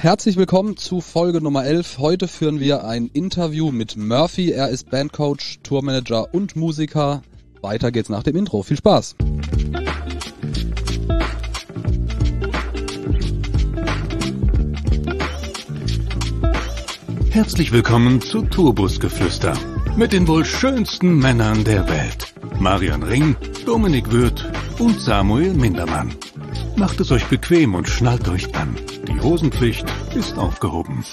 Herzlich willkommen zu Folge Nummer 11. Heute führen wir ein Interview mit Murphy. Er ist Bandcoach, Tourmanager und Musiker. Weiter geht's nach dem Intro. Viel Spaß! Herzlich willkommen zu Tourbusgeflüster mit den wohl schönsten Männern der Welt. Marian Ring, Dominik Würth und Samuel Mindermann. Macht es euch bequem und schnallt euch an. Die Hosenpflicht ist aufgehoben.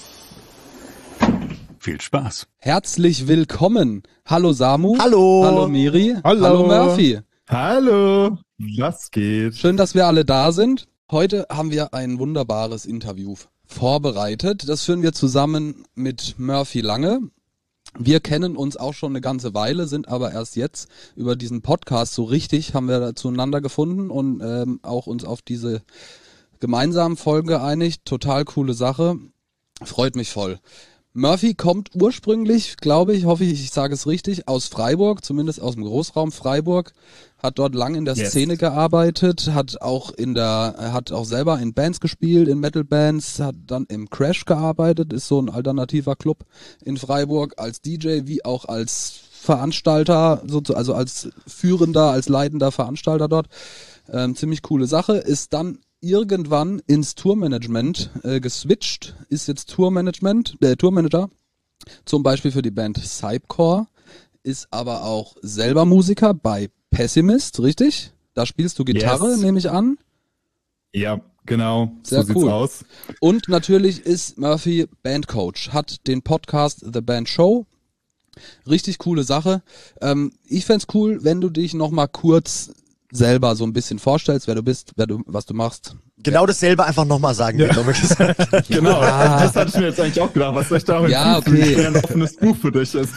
Viel Spaß. Herzlich willkommen. Hallo Samu. Hallo. Hallo Miri. Hallo Murphy. Hallo. Was geht? Schön, dass wir alle da sind. Heute haben wir ein wunderbares Interview vorbereitet. Das führen wir zusammen mit Murphy Lange. Wir kennen uns auch schon eine ganze Weile, sind aber erst jetzt über diesen Podcast so richtig, haben wir zueinander gefunden und auch uns auf diese gemeinsamen Folgen geeinigt. Total coole Sache. Freut mich voll. Murphy kommt ursprünglich, glaube ich, hoffe ich sage es richtig, aus Freiburg, zumindest aus dem Großraum Freiburg, hat dort lang in der Szene gearbeitet, hat auch selber in Bands gespielt, in Metal-Bands, hat dann im Crash gearbeitet, ist so ein alternativer Club in Freiburg, als DJ wie auch als Veranstalter, also als führender, als leitender Veranstalter dort. Ziemlich coole Sache, ist dann irgendwann ins Tourmanagement geswitcht, ist jetzt Tourmanager, zum Beispiel für die Band Cypcore, ist aber auch selber Musiker bei Pessimist, richtig? Da spielst du Gitarre, nehme ich an. Ja, genau. Sehr so cool. Sieht's aus. Und natürlich ist Murphy Bandcoach, hat den Podcast The Band Show. Richtig coole Sache. Ich fänd's cool, wenn du dich nochmal kurz selber so ein bisschen vorstellst, wer du bist, was du machst. Genau dasselbe einfach nochmal sagen. Ja. Gesagt. Genau, das hatte ich mir jetzt eigentlich auch gedacht, was soll ich damit okay. ein offenes Buch für dich ist.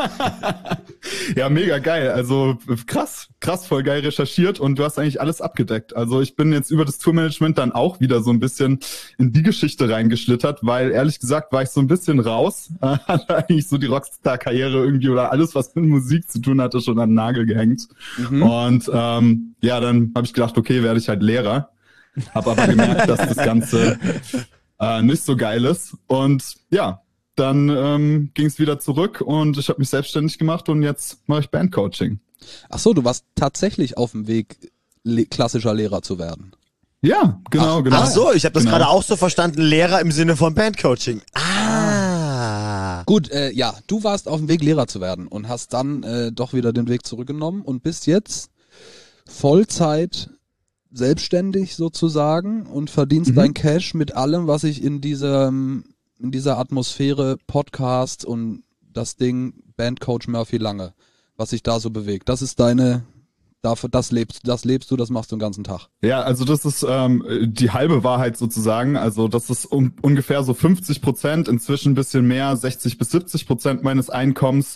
Ja, mega geil. Also krass, voll geil recherchiert und du hast eigentlich alles abgedeckt. Also ich bin jetzt über das Tourmanagement dann auch wieder so ein bisschen in die Geschichte reingeschlittert, weil ehrlich gesagt war ich so ein bisschen raus, hatte eigentlich so die Rockstar-Karriere irgendwie oder alles, was mit Musik zu tun hatte, schon an den Nagel gehängt. Und dann habe ich gedacht, okay, werde ich halt Lehrer. Hab aber gemerkt, dass das Ganze nicht so geil ist. Und ja, dann ging es wieder zurück und ich habe mich selbstständig gemacht und jetzt mache ich Bandcoaching. Ach so, du warst tatsächlich auf dem Weg, klassischer Lehrer zu werden. Ja, genau. Ach so, ich habe das gerade auch so verstanden, Lehrer im Sinne von Bandcoaching. Gut, du warst auf dem Weg, Lehrer zu werden und hast dann doch wieder den Weg zurückgenommen und bist jetzt Vollzeit selbstständig sozusagen und verdienst dein Cash mit allem, was ich in dieser Atmosphäre Podcast und das Ding Bandcoach Murphy Lange, was sich da so bewegt. Das ist das lebst du, das machst du den ganzen Tag. Ja, also das ist die halbe Wahrheit sozusagen. Also das ist ungefähr so 50%, inzwischen ein bisschen mehr, 60-70% meines Einkommens.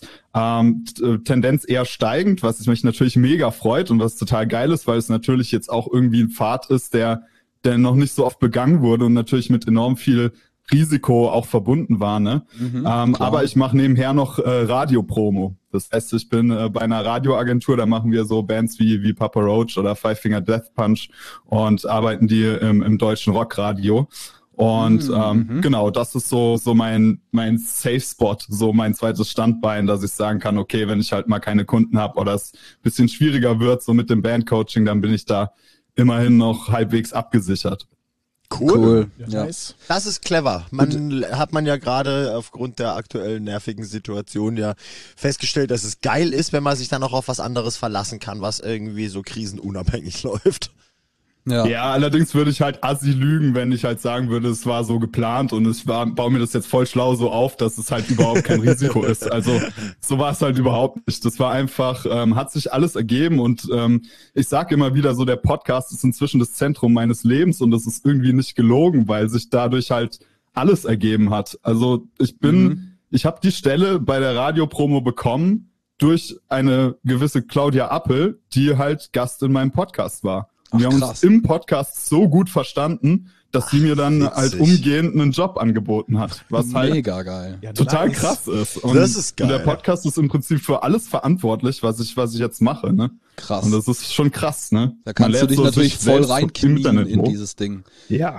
Tendenz eher steigend, was mich natürlich mega freut und was total geil ist, weil es natürlich jetzt auch irgendwie ein Pfad ist, der noch nicht so oft begangen wurde und natürlich mit enorm viel Risiko auch verbunden war, ne? Aber ich mache nebenher noch Radiopromo. Das heißt, ich bin bei einer Radioagentur, da machen wir so Bands wie Papa Roach oder Five Finger Death Punch und arbeiten die im deutschen Rockradio. Und genau, das ist so mein Safe Spot, so mein zweites Standbein, dass ich sagen kann, okay, wenn ich halt mal keine Kunden habe oder es ein bisschen schwieriger wird, so mit dem Bandcoaching, dann bin ich da immerhin noch halbwegs abgesichert. Cool. Ja. Nice. Das ist clever. Hat man ja gerade aufgrund der aktuellen nervigen Situation ja festgestellt, dass es geil ist, wenn man sich dann auch auf was anderes verlassen kann, was irgendwie so krisenunabhängig läuft. Ja, allerdings würde ich halt assi lügen, wenn ich halt sagen würde, es war so geplant und baue mir das jetzt voll schlau so auf, dass es halt überhaupt kein Risiko ist. Also so war es halt überhaupt nicht. Das war einfach, hat sich alles ergeben und ich sage immer wieder so, der Podcast ist inzwischen das Zentrum meines Lebens und das ist irgendwie nicht gelogen, weil sich dadurch halt alles ergeben hat. Also ich habe die Stelle bei der Radiopromo bekommen durch eine gewisse Claudia Appel, die halt Gast in meinem Podcast war. Und wir haben uns im Podcast so gut verstanden, dass sie mir dann halt umgehend einen Job angeboten hat. Was halt mega geil. Total krass ist. Und das ist geil. der Podcast ist im Prinzip für alles verantwortlich, was ich jetzt mache, ne? Krass. Und das ist schon krass, ne? Da kannst du dich natürlich voll reinknien in dieses Ding. Ja.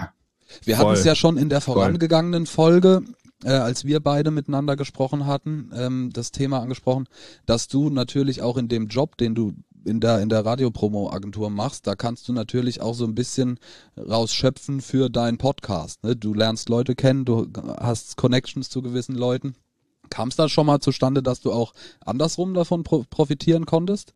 Wir hatten es ja schon in der vorangegangenen Folge, als wir beide miteinander gesprochen hatten, das Thema angesprochen, dass du natürlich auch in dem Job, den du in der Radiopromo-Agentur machst, da kannst du natürlich auch so ein bisschen rausschöpfen für deinen Podcast. Ne? Du lernst Leute kennen, du hast Connections zu gewissen Leuten. Kam es da schon mal zustande, dass du auch andersrum davon profitieren konntest?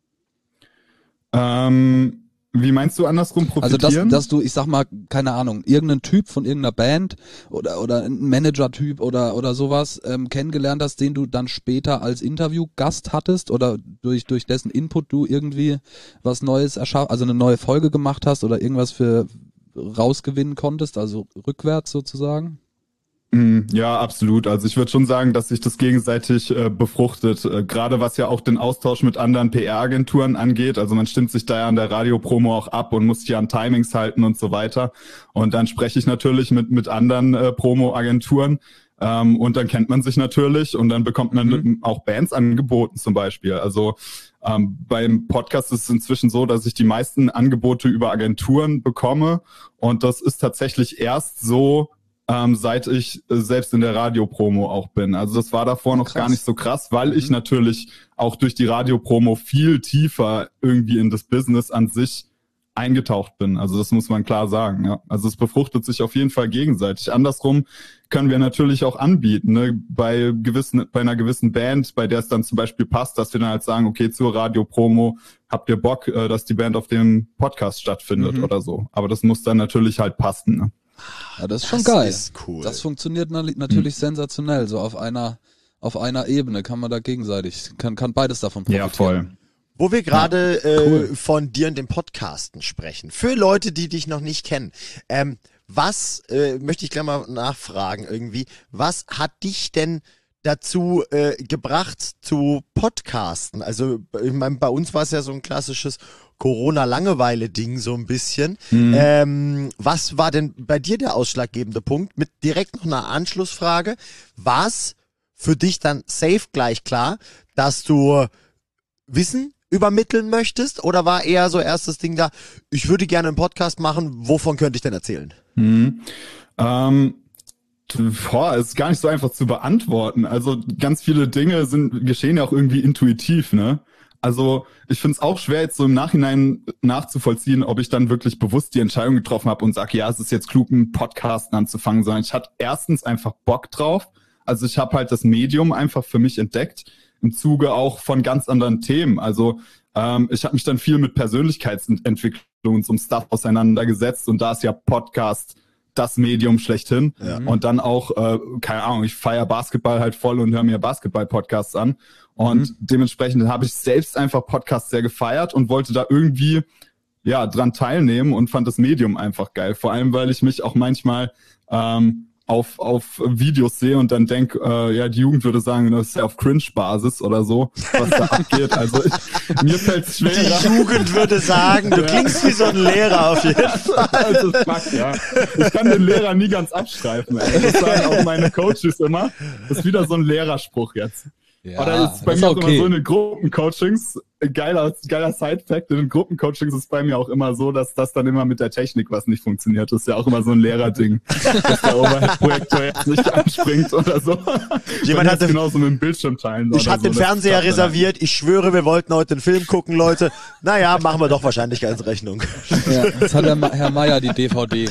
Wie meinst du andersrum profitieren? Also dass du, ich sag mal, keine Ahnung, irgendeinen Typ von irgendeiner Band oder ein Manager-Typ oder sowas kennengelernt hast, den du dann später als Interviewgast hattest oder durch dessen Input du irgendwie was Neues also eine neue Folge gemacht hast oder irgendwas für rausgewinnen konntest, also rückwärts sozusagen? Ja, absolut. Also ich würde schon sagen, dass sich das gegenseitig befruchtet. Gerade was ja auch den Austausch mit anderen PR-Agenturen angeht. Also man stimmt sich da ja an der Radiopromo auch ab und muss sich an Timings halten und so weiter. Und dann spreche ich natürlich mit anderen Promo-Agenturen. Und dann kennt man sich natürlich und dann bekommt man auch Bands angeboten zum Beispiel. Also beim Podcast ist es inzwischen so, dass ich die meisten Angebote über Agenturen bekomme. Und das ist tatsächlich erst so, seit ich selbst in der Radiopromo auch bin. Also das war davor noch gar nicht so krass, weil ich natürlich auch durch die Radiopromo viel tiefer irgendwie in das Business an sich eingetaucht bin. Also das muss man klar sagen. Ja. Also es befruchtet sich auf jeden Fall gegenseitig. Andersrum können wir natürlich auch anbieten, ne? Bei einer gewissen Band, bei der es dann zum Beispiel passt, dass wir dann halt sagen, okay, zur Radiopromo habt ihr Bock, dass die Band auf dem Podcast stattfindet oder so. Aber das muss dann natürlich halt passen. Ne? Ja, das ist schon geil. Das ist cool. Das funktioniert natürlich sensationell. So auf einer Ebene kann man da gegenseitig, kann beides davon profitieren. Ja, voll. Wo wir gerade von dir und dem Podcasten sprechen. Für Leute, die dich noch nicht kennen, was möchte ich gleich mal nachfragen irgendwie, was hat dich denn dazu gebracht zu podcasten? Also ich meine, bei uns war es ja so ein klassisches Corona-Langeweile-Ding so ein bisschen. Was war denn bei dir der ausschlaggebende Punkt? Mit direkt noch einer Anschlussfrage. War es für dich dann safe gleich klar, dass du Wissen übermitteln möchtest? Oder war eher so erstes Ding da, ich würde gerne einen Podcast machen, wovon könnte ich denn erzählen? Ist gar nicht so einfach zu beantworten. Also ganz viele Dinge geschehen ja auch irgendwie intuitiv, ne? Also ich finde es auch schwer, jetzt so im Nachhinein nachzuvollziehen, ob ich dann wirklich bewusst die Entscheidung getroffen habe und sage, ja, es ist jetzt klug, einen Podcast anzufangen, sondern ich hatte erstens einfach Bock drauf. Also ich habe halt das Medium einfach für mich entdeckt, im Zuge auch von ganz anderen Themen. Also ich habe mich dann viel mit Persönlichkeitsentwicklung und so einem Stuff auseinandergesetzt und da ist ja Podcast das Medium schlechthin. Ja. Und dann auch, keine Ahnung, ich feiere Basketball halt voll und höre mir Basketball-Podcasts an. Und dementsprechend habe ich selbst einfach Podcasts sehr gefeiert und wollte da irgendwie dran teilnehmen und fand das Medium einfach geil. Vor allem, weil ich mich auch manchmal auf Videos sehe und dann denke, die Jugend würde sagen, das ist ja auf Cringe-Basis oder so, was da abgeht. Also mir fällt es schwer. Die Jugend würde sagen, du klingst wie so ein Lehrer auf jeden Fall. Das ist Fakt, ja. Ich kann den Lehrer nie ganz abstreifen. Ey. Das sagen auch meine Coaches immer. Das ist wieder so ein Lehrerspruch jetzt. Ja, oder ist bei mir auch immer so in den Gruppencoachings, geiler Side-Fact, in den Gruppencoachings ist bei mir auch immer so, dass das dann immer mit der Technik was nicht funktioniert. Das ist ja auch immer so ein Lehrerding, dass der Overhead-Projektor jetzt nicht anspringt oder so. Jemand hat genauso mit dem Bildschirm teilen. Ich hatte den Fernseher reserviert, ich schwöre, wir wollten heute einen Film gucken, Leute. Naja, machen wir doch Wahrscheinlichkeitsrechnung. Ja, jetzt hat Herr Meier die DVD.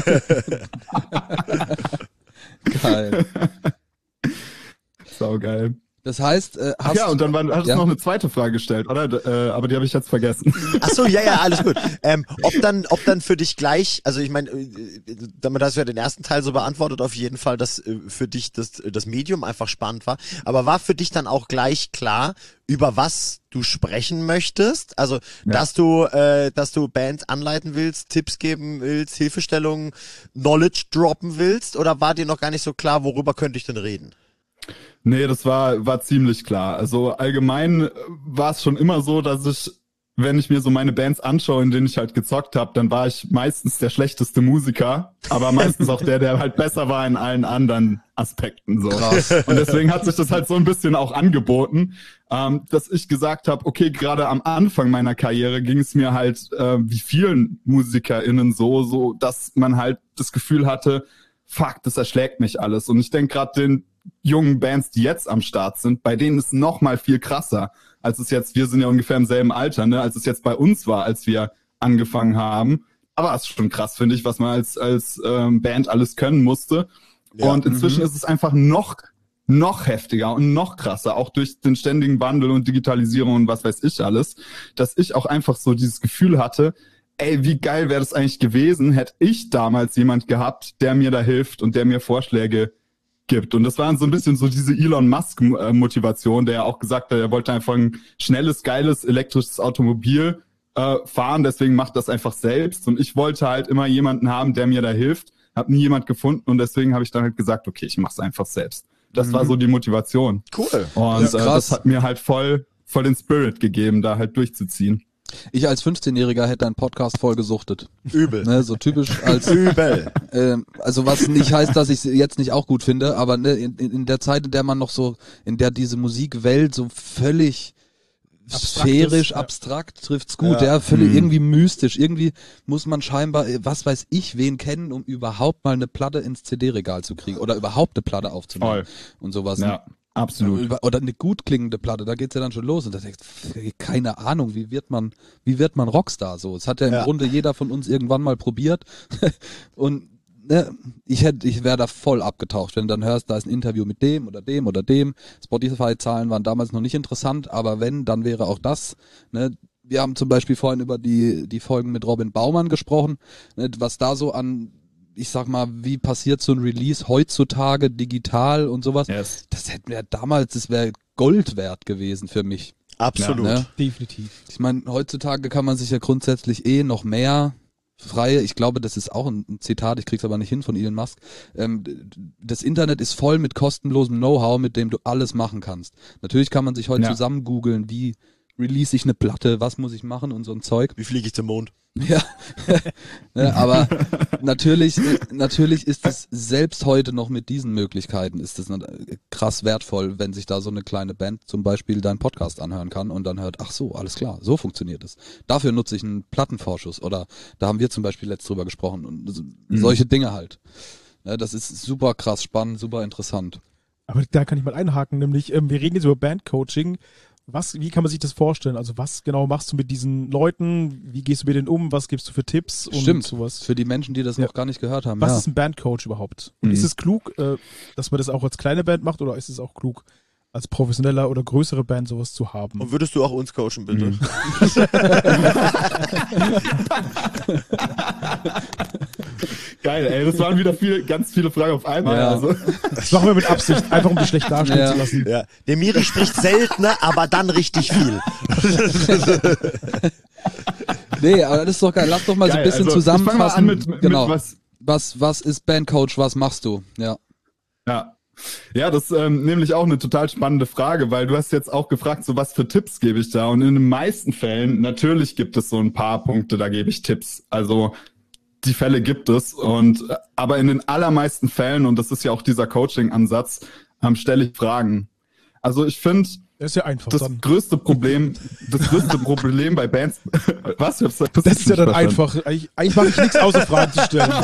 Geil. Saugeil. Das heißt, und dann hattest du noch eine zweite Frage gestellt, oder? Aber die habe ich jetzt vergessen. Ach so, ja, alles gut. Ob dann für dich gleich, also ich meine, damit hast du ja den ersten Teil so beantwortet, auf jeden Fall, dass für dich das Medium einfach spannend war. Aber war für dich dann auch gleich klar, über was du sprechen möchtest? Also, dass du Bands anleiten willst, Tipps geben willst, Hilfestellungen, Knowledge droppen willst? Oder war dir noch gar nicht so klar, worüber könnte ich denn reden? Nee, das war ziemlich klar. Also allgemein war es schon immer so, dass ich wenn ich mir so meine Bands anschaue, in denen ich halt gezockt habe, dann war ich meistens der schlechteste Musiker, aber meistens auch der halt besser war in allen anderen Aspekten. So. Krass. Und deswegen hat sich das halt so ein bisschen auch angeboten, dass ich gesagt habe, okay, gerade am Anfang meiner Karriere ging es mir halt wie vielen MusikerInnen so, dass man halt das Gefühl hatte, fuck, das erschlägt mich alles. Und ich denke gerade den jungen Bands, die jetzt am Start sind, bei denen ist es noch mal viel krasser, als es jetzt, wir sind ja ungefähr im selben Alter, ne, als es jetzt bei uns war, als wir angefangen haben. Aber es ist schon krass, finde ich, was man als Band alles können musste. Ja. Und inzwischen ist es einfach noch heftiger und noch krasser, auch durch den ständigen Wandel und Digitalisierung und was weiß ich alles, dass ich auch einfach so dieses Gefühl hatte, ey, wie geil wäre das eigentlich gewesen, hätte ich damals jemand gehabt, der mir da hilft und der mir Vorschläge gibt. Und das war so ein bisschen so diese Elon Musk-Motivation, der ja auch gesagt hat, er wollte einfach ein schnelles, geiles, elektrisches Automobil fahren, deswegen macht das einfach selbst. Und ich wollte halt immer jemanden haben, der mir da hilft. Hab nie jemand gefunden und deswegen habe ich dann halt gesagt, okay, ich mach's einfach selbst. Das war so die Motivation. Cool. Und das hat mir halt voll den Spirit gegeben, da halt durchzuziehen. Ich als 15-Jähriger hätte einen Podcast voll gesuchtet. Übel. Ne, so typisch als Übel. Also was nicht heißt, dass ich es jetzt nicht auch gut finde, aber ne, in der Zeit, in der man noch so, in der diese Musikwelt so völlig sphärisch, abstrakt trifft's gut, ja, völlig irgendwie mystisch. Irgendwie muss man scheinbar, was weiß ich, wen kennen, um überhaupt mal eine Platte ins CD-Regal zu kriegen oder überhaupt eine Platte aufzunehmen und sowas. Ja. Absolut. Oder eine gut klingende Platte, da geht's ja dann schon los und da denkst du, keine Ahnung, wie wird man Rockstar so? Es hat ja im Grunde jeder von uns irgendwann mal probiert und ne, ich wäre da voll abgetaucht, wenn du dann hörst, da ist ein Interview mit dem oder dem oder dem. Spotify-Zahlen waren damals noch nicht interessant, aber wenn, dann wäre auch das, ne? Wir haben zum Beispiel vorhin über die Folgen mit Robin Baumann gesprochen, ne, was da so an, ich sag mal, wie passiert so ein Release heutzutage digital und sowas. Yes. Das hätten wir damals, das wäre Gold wert gewesen für mich. Absolut. Ja, ne? Definitiv. Ich meine, heutzutage kann man sich ja grundsätzlich noch mehr freie, ich glaube, das ist auch ein Zitat, ich krieg's aber nicht hin von Elon Musk. Das Internet ist voll mit kostenlosem Know-how, mit dem du alles machen kannst. Natürlich kann man sich heute zusammen googeln, wie release ich eine Platte, was muss ich machen und so ein Zeug. Wie fliege ich zum Mond? Ja, ja, aber natürlich ist es selbst heute noch mit diesen Möglichkeiten ist es krass wertvoll, wenn sich da so eine kleine Band zum Beispiel deinen Podcast anhören kann und dann hört, ach so, alles klar, so funktioniert es. Dafür nutze ich einen Plattenvorschuss oder da haben wir zum Beispiel letzt drüber gesprochen und solche Dinge halt. Ja, das ist super krass spannend, super interessant. Aber da kann ich mal einhaken, nämlich wir reden jetzt über Bandcoaching. Wie kann man sich das vorstellen? Also was genau machst du mit diesen Leuten? Wie gehst du mit denen um? Was gibst du für Tipps und Stimmt, sowas? für die Menschen, die das noch gar nicht gehört haben. Was ist ein Bandcoach überhaupt? Und ist es klug, dass man das auch als kleine Band macht oder ist es auch klug, als professioneller oder größere Band sowas zu haben? Und würdest du auch uns coachen, bitte? Geil, ey, das waren wieder ganz viele Fragen auf einmal. Ja. Also. Das machen wir mit Absicht, einfach um dich schlecht dastehen zu lassen. Ja. Der Miri spricht seltener, aber dann richtig viel. Nee, aber das ist doch geil. Lass doch mal so ein bisschen zusammenfassen. Ich fang mal an genau. mit Was ist Bandcoach? Was machst du? Ja. Ja, das ist nämlich auch eine total spannende Frage, weil du hast jetzt auch gefragt, so was für Tipps gebe ich da? Und in den meisten Fällen, natürlich gibt es so ein paar Punkte, da gebe ich Tipps. Also die Fälle gibt es aber in den allermeisten Fällen, und das ist ja auch dieser Coaching-Ansatz, stelle ich Fragen. Also ich finde, das ist ja einfach das größte Problem bei Bands, was? Das ist ja dann einfach. Eigentlich mache ich nichts außer Fragen zu stellen.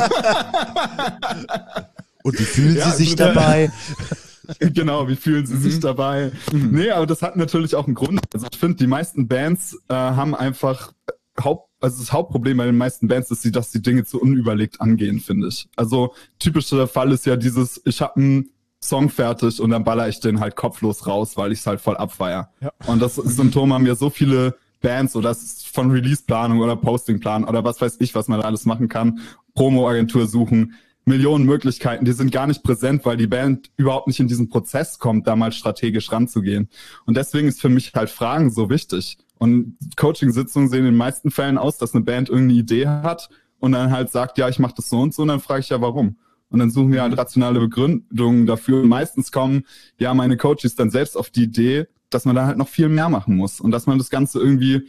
Und wie fühlen Sie sich dabei? Genau, wie fühlen sie sich dabei? Nee, aber das hat natürlich auch einen Grund. Also ich finde, die meisten Bands haben einfach das Hauptproblem bei den meisten Bands ist, dass die Dinge zu unüberlegt angehen, finde ich. Also typischer Fall ist ja dieses, ich habe einen Song fertig und dann baller ich den halt kopflos raus, weil ich es halt voll abfeier. Ja. Und das Symptom haben ja so viele Bands, oder das ist von Release-Planung oder Posting-Plan oder was weiß ich, was man da alles machen kann, Promo-Agentur suchen, Millionen Möglichkeiten, die sind gar nicht präsent, weil die Band überhaupt nicht in diesen Prozess kommt, da mal strategisch ranzugehen. Und deswegen ist für mich halt Fragen so wichtig. Und Coaching-Sitzungen sehen in den meisten Fällen aus, dass eine Band irgendeine Idee hat und dann halt sagt, ja, ich mache das so und so, und dann frage ich ja, warum? Und dann suchen wir halt rationale Begründungen dafür. Und meistens kommen ja meine Coaches dann selbst auf die Idee, dass man da halt noch viel mehr machen muss und dass man das Ganze irgendwie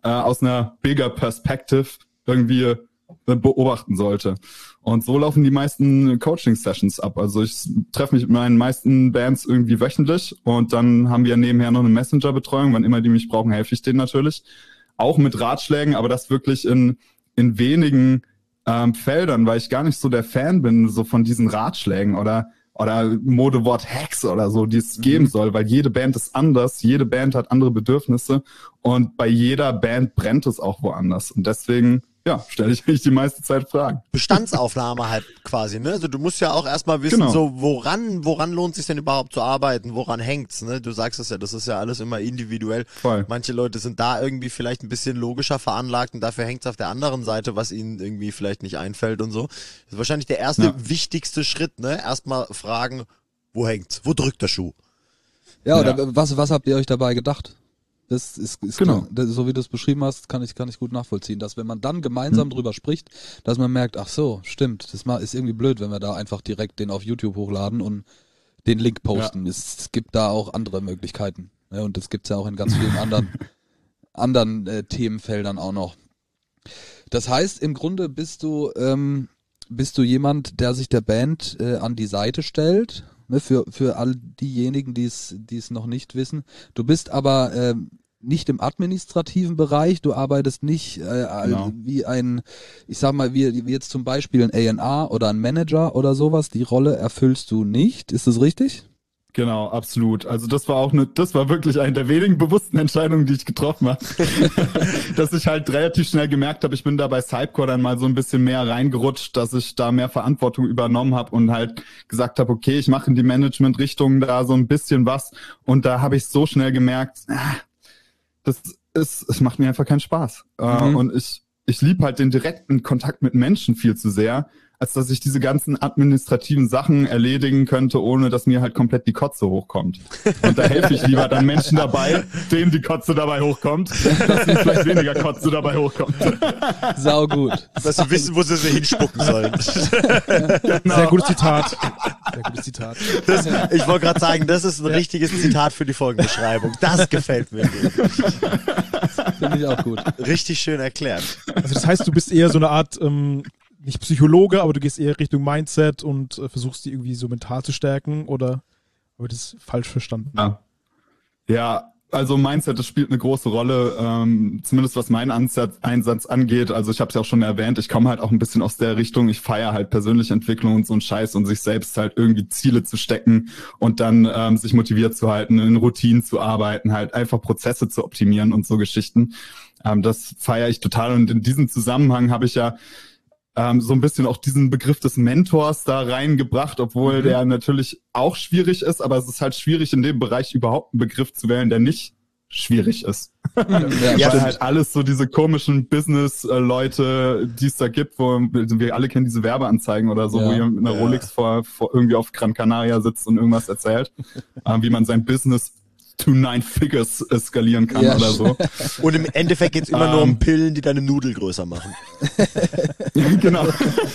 aus einer bigger Perspective irgendwie beobachten sollte. Und so laufen die meisten Coaching-Sessions ab. Also ich treffe mich mit meinen meisten Bands irgendwie wöchentlich und dann haben wir nebenher noch eine Messenger-Betreuung. Wann immer die mich brauchen, helfe ich denen natürlich. Auch mit Ratschlägen, aber das wirklich in wenigen Feldern, weil ich gar nicht so der Fan bin, so von diesen Ratschlägen oder Modewort Hacks oder so, die es geben soll, weil jede Band ist anders, jede Band hat andere Bedürfnisse und bei jeder Band brennt es auch woanders. Und deswegen, ja, stelle ich mich die meiste Zeit Fragen. Bestandsaufnahme halt quasi, ne? Also du musst ja auch erstmal wissen, Genau. so woran lohnt es sich denn überhaupt zu arbeiten, woran hängt's, ne? Du sagst es ja, das ist ja alles immer individuell. Voll. Manche Leute sind da irgendwie vielleicht ein bisschen logischer veranlagt und dafür hängt's auf der anderen Seite, was ihnen irgendwie vielleicht nicht einfällt und so. Das ist wahrscheinlich der erste wichtigste Schritt, ne? Erstmal fragen, wo hängt's? Wo drückt der Schuh? Ja, oder was habt ihr euch dabei gedacht? Das ist Genau. klar. So wie du es beschrieben hast, kann ich gut nachvollziehen, dass wenn man dann gemeinsam drüber spricht, dass man merkt, ach so, stimmt, das ist irgendwie blöd, wenn wir da einfach direkt den auf YouTube hochladen und den Link posten. Es gibt da auch andere Möglichkeiten. Ja, und das gibt's ja auch in ganz vielen anderen Themenfeldern auch noch. Das heißt, im Grunde bist du jemand, der sich der Band an die Seite stellt, ne, für all diejenigen, die es noch nicht wissen. Du bist aber nicht im administrativen Bereich, du arbeitest nicht wie ich sag mal, wie jetzt zum Beispiel ein A&R oder ein Manager oder sowas, die Rolle erfüllst du nicht, ist das richtig? Genau, absolut. Also das war wirklich eine der wenigen bewussten Entscheidungen, die ich getroffen habe. Dass ich halt relativ schnell gemerkt habe, ich bin da bei Cypcore dann mal so ein bisschen mehr reingerutscht, dass ich da mehr Verantwortung übernommen habe und halt gesagt habe, okay, ich mache in die Management-Richtung da so ein bisschen was. Und da habe ich so schnell gemerkt, es macht mir einfach keinen Spaß. Und ich liebe halt den direkten Kontakt mit Menschen viel zu sehr, als dass ich diese ganzen administrativen Sachen erledigen könnte, ohne dass mir halt komplett die Kotze hochkommt. Und da helfe ich lieber dann Menschen dabei, denen die Kotze dabei hochkommt, dass ihnen vielleicht weniger Kotze dabei hochkommt. Sau gut. Dass sie wissen, wo sie hinspucken sollen. Genau. Sehr gutes Zitat. Sehr gutes Zitat. Ich wollte gerade sagen, das ist ein richtiges Zitat für die Folgenbeschreibung. Das gefällt mir. Finde ich auch gut. Richtig schön erklärt. Also das heißt, du bist eher so eine Art, nicht Psychologe, aber du gehst eher Richtung Mindset und versuchst die irgendwie so mental zu stärken, oder habe ich das falsch verstanden? Ja, also Mindset, das spielt eine große Rolle, zumindest was meinen Einsatz angeht. Also ich habe es ja auch schon erwähnt, ich komme halt auch ein bisschen aus der Richtung, ich feiere halt persönliche Entwicklung und so ein Scheiß und sich selbst halt irgendwie Ziele zu stecken und dann sich motiviert zu halten, in Routinen zu arbeiten, halt einfach Prozesse zu optimieren und so Geschichten. Das feiere ich total und in diesem Zusammenhang habe ich ja so ein bisschen auch diesen Begriff des Mentors da reingebracht, obwohl der natürlich auch schwierig ist, aber es ist halt schwierig in dem Bereich überhaupt einen Begriff zu wählen, der nicht schwierig ist. Ja, Weil halt alles so diese komischen Business-Leute, die es da gibt, wo wir alle kennen diese Werbeanzeigen oder so, wo jemand mit einer Rolex vor irgendwie auf Gran Canaria sitzt und irgendwas erzählt, wie man sein Business to 9 Figures skalieren kann oder so. Und im Endeffekt geht's immer nur um Pillen, die deine Nudel größer machen. Genau.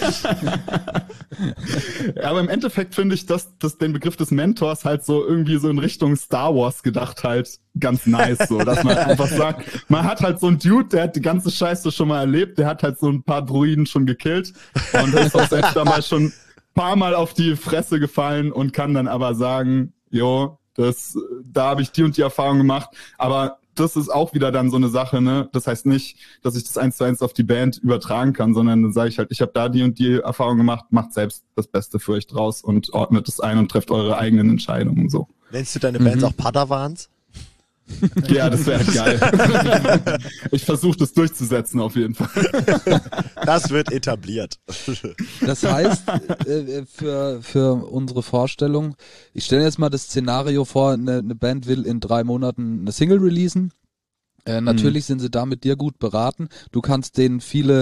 Aber im Endeffekt finde ich, dass den Begriff des Mentors halt so irgendwie so in Richtung Star Wars gedacht halt ganz nice, so, dass man einfach sagt, man hat halt so einen Dude, der hat die ganze Scheiße schon mal erlebt, der hat halt so ein paar Druiden schon gekillt und ist auch selbst damals schon ein paar Mal auf die Fresse gefallen und kann dann aber sagen, jo, da habe ich die und die Erfahrung gemacht, aber das ist auch wieder dann so eine Sache, ne? Das heißt nicht, dass ich das 1:1 auf die Band übertragen kann, sondern dann sage ich halt, ich habe da die und die Erfahrung gemacht, macht selbst das Beste für euch draus und ordnet es ein und trefft eure eigenen Entscheidungen so. Nennst du deine Bands auch Padawans? Ja, das wäre geil. Ich versuche das durchzusetzen auf jeden Fall. Das wird etabliert. Das heißt, für unsere Vorstellung, ich stelle jetzt mal das Szenario vor, eine Band will in 3 Monaten eine Single releasen. Natürlich sind sie da mit dir gut beraten. Du kannst denen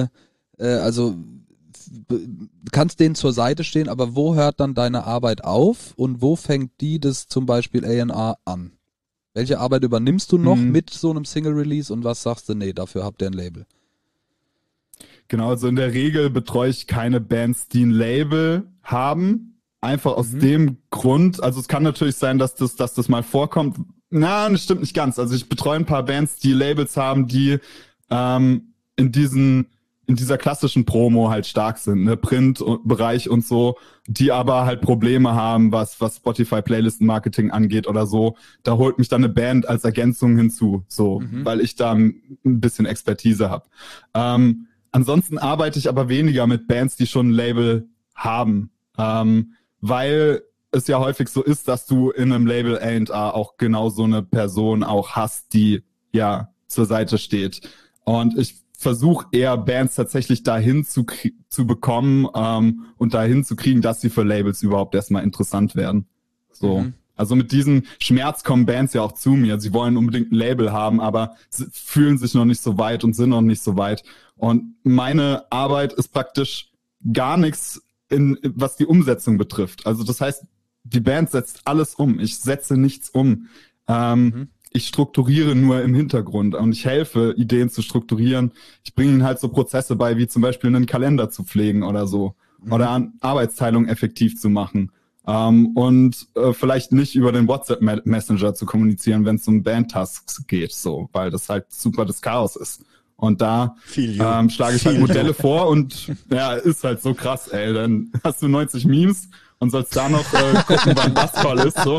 kannst denen zur Seite stehen, aber wo hört dann deine Arbeit auf und wo fängt die das zum Beispiel A&R an? Welche Arbeit übernimmst du noch mit so einem Single-Release und was sagst du, nee, dafür habt ihr ein Label? Genau, also in der Regel betreue ich keine Bands, die ein Label haben. Einfach aus dem Grund, also es kann natürlich sein, dass das mal vorkommt. Na, das stimmt nicht ganz. Also ich betreue ein paar Bands, die Labels haben, die in dieser klassischen Promo halt stark sind, ne, Print-Bereich und so, die aber halt Probleme haben, was Spotify-Playlisten-Marketing angeht oder so. Da holt mich dann eine Band als Ergänzung hinzu, so, weil ich da ein bisschen Expertise habe. Ansonsten arbeite ich aber weniger mit Bands, die schon ein Label haben, weil es ja häufig so ist, dass du in einem Label A&R auch genau so eine Person auch hast, die ja zur Seite steht. Und ich versuche eher Bands tatsächlich dahin zu bekommen und dahin zu kriegen, dass sie für Labels überhaupt erstmal interessant werden. So. Also mit diesem Schmerz kommen Bands ja auch zu mir. Sie wollen unbedingt ein Label haben, aber fühlen sich noch nicht so weit und sind noch nicht so weit. Und meine Arbeit ist praktisch gar nichts, was die Umsetzung betrifft. Also das heißt, die Band setzt alles um. Ich setze nichts um. Ich strukturiere nur im Hintergrund und ich helfe, Ideen zu strukturieren. Ich bringe ihnen halt so Prozesse bei, wie zum Beispiel einen Kalender zu pflegen oder so. Oder Arbeitsteilung effektiv zu machen. Und vielleicht nicht über den WhatsApp-Messenger zu kommunizieren, wenn es um Band-Tasks geht, so, weil das halt super das Chaos ist. Und da schlage ich halt Modelle vor und ja, ist halt so krass, ey. Dann hast du 90 Memes und sollst da noch gucken, wann das Call ist, so.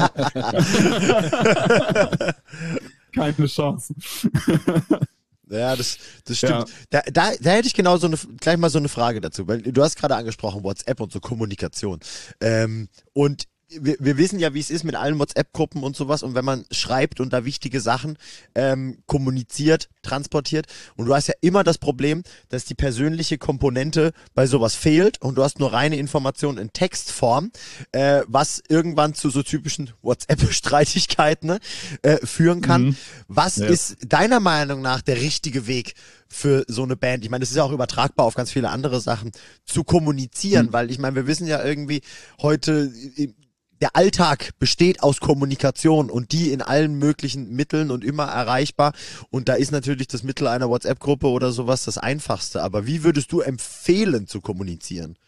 Keine Chance. Ja, das stimmt. Ja. Da hätte ich genau gleich mal so eine Frage dazu, weil du hast gerade angesprochen, WhatsApp und so Kommunikation. Und wir wissen ja, wie es ist mit allen WhatsApp-Gruppen und sowas, und wenn man schreibt und da wichtige Sachen kommuniziert, transportiert, und du hast ja immer das Problem, dass die persönliche Komponente bei sowas fehlt und du hast nur reine Informationen in Textform, was irgendwann zu so typischen WhatsApp-Streitigkeiten führen kann. Was ist deiner Meinung nach der richtige Weg für so eine Band? Ich meine, das ist ja auch übertragbar auf ganz viele andere Sachen, zu kommunizieren, weil ich meine, wir wissen ja irgendwie heute, der Alltag besteht aus Kommunikation und die in allen möglichen Mitteln und immer erreichbar, und da ist natürlich das Mittel einer WhatsApp-Gruppe oder sowas das Einfachste. Aber wie würdest du empfehlen zu kommunizieren?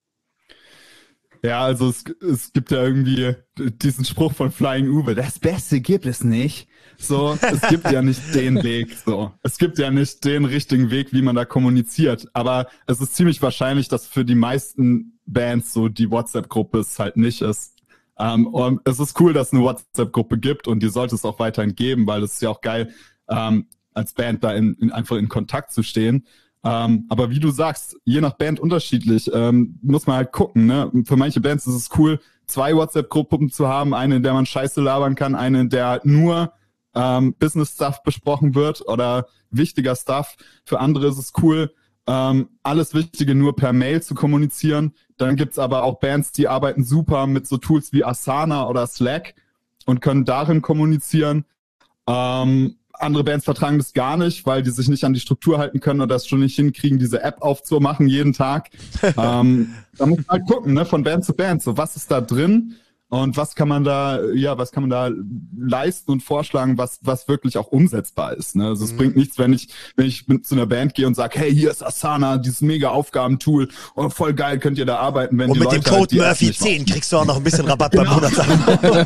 Ja, also es gibt ja irgendwie diesen Spruch von Flying Uwe, das Beste gibt es nicht. So, es gibt ja nicht den Weg, so. Es gibt ja nicht den richtigen Weg, wie man da kommuniziert. Aber es ist ziemlich wahrscheinlich, dass für die meisten Bands so die WhatsApp-Gruppe es halt nicht ist. Und es ist cool, dass es eine WhatsApp-Gruppe gibt, und die sollte es auch weiterhin geben, weil es ist ja auch geil, als Band da einfach in Kontakt zu stehen. Aber wie du sagst, je nach Band unterschiedlich, muss man halt gucken, ne? Für manche Bands ist es cool, 2 WhatsApp-Gruppen zu haben, eine, in der man Scheiße labern kann, eine, in der nur Business-Stuff besprochen wird oder wichtiger Stuff. Für andere ist es cool, alles Wichtige nur per Mail zu kommunizieren. Dann gibt's aber auch Bands, die arbeiten super mit so Tools wie Asana oder Slack und können darin kommunizieren. Andere Bands vertragen das gar nicht, weil die sich nicht an die Struktur halten können oder das schon nicht hinkriegen, diese App aufzumachen jeden Tag. Da muss man halt gucken, ne, von Band zu Band. So, was ist da drin? Und was kann man da leisten und vorschlagen, was wirklich auch umsetzbar ist, ne? Also es bringt nichts, wenn ich zu einer Band gehe und sage, hey, hier ist Asana, dieses mega Aufgabentool, und voll geil, könnt ihr da arbeiten, wenn und die mit Leute dem Code halt Murphy 10 kriegst du auch noch ein bisschen Rabatt beim Monatsabo.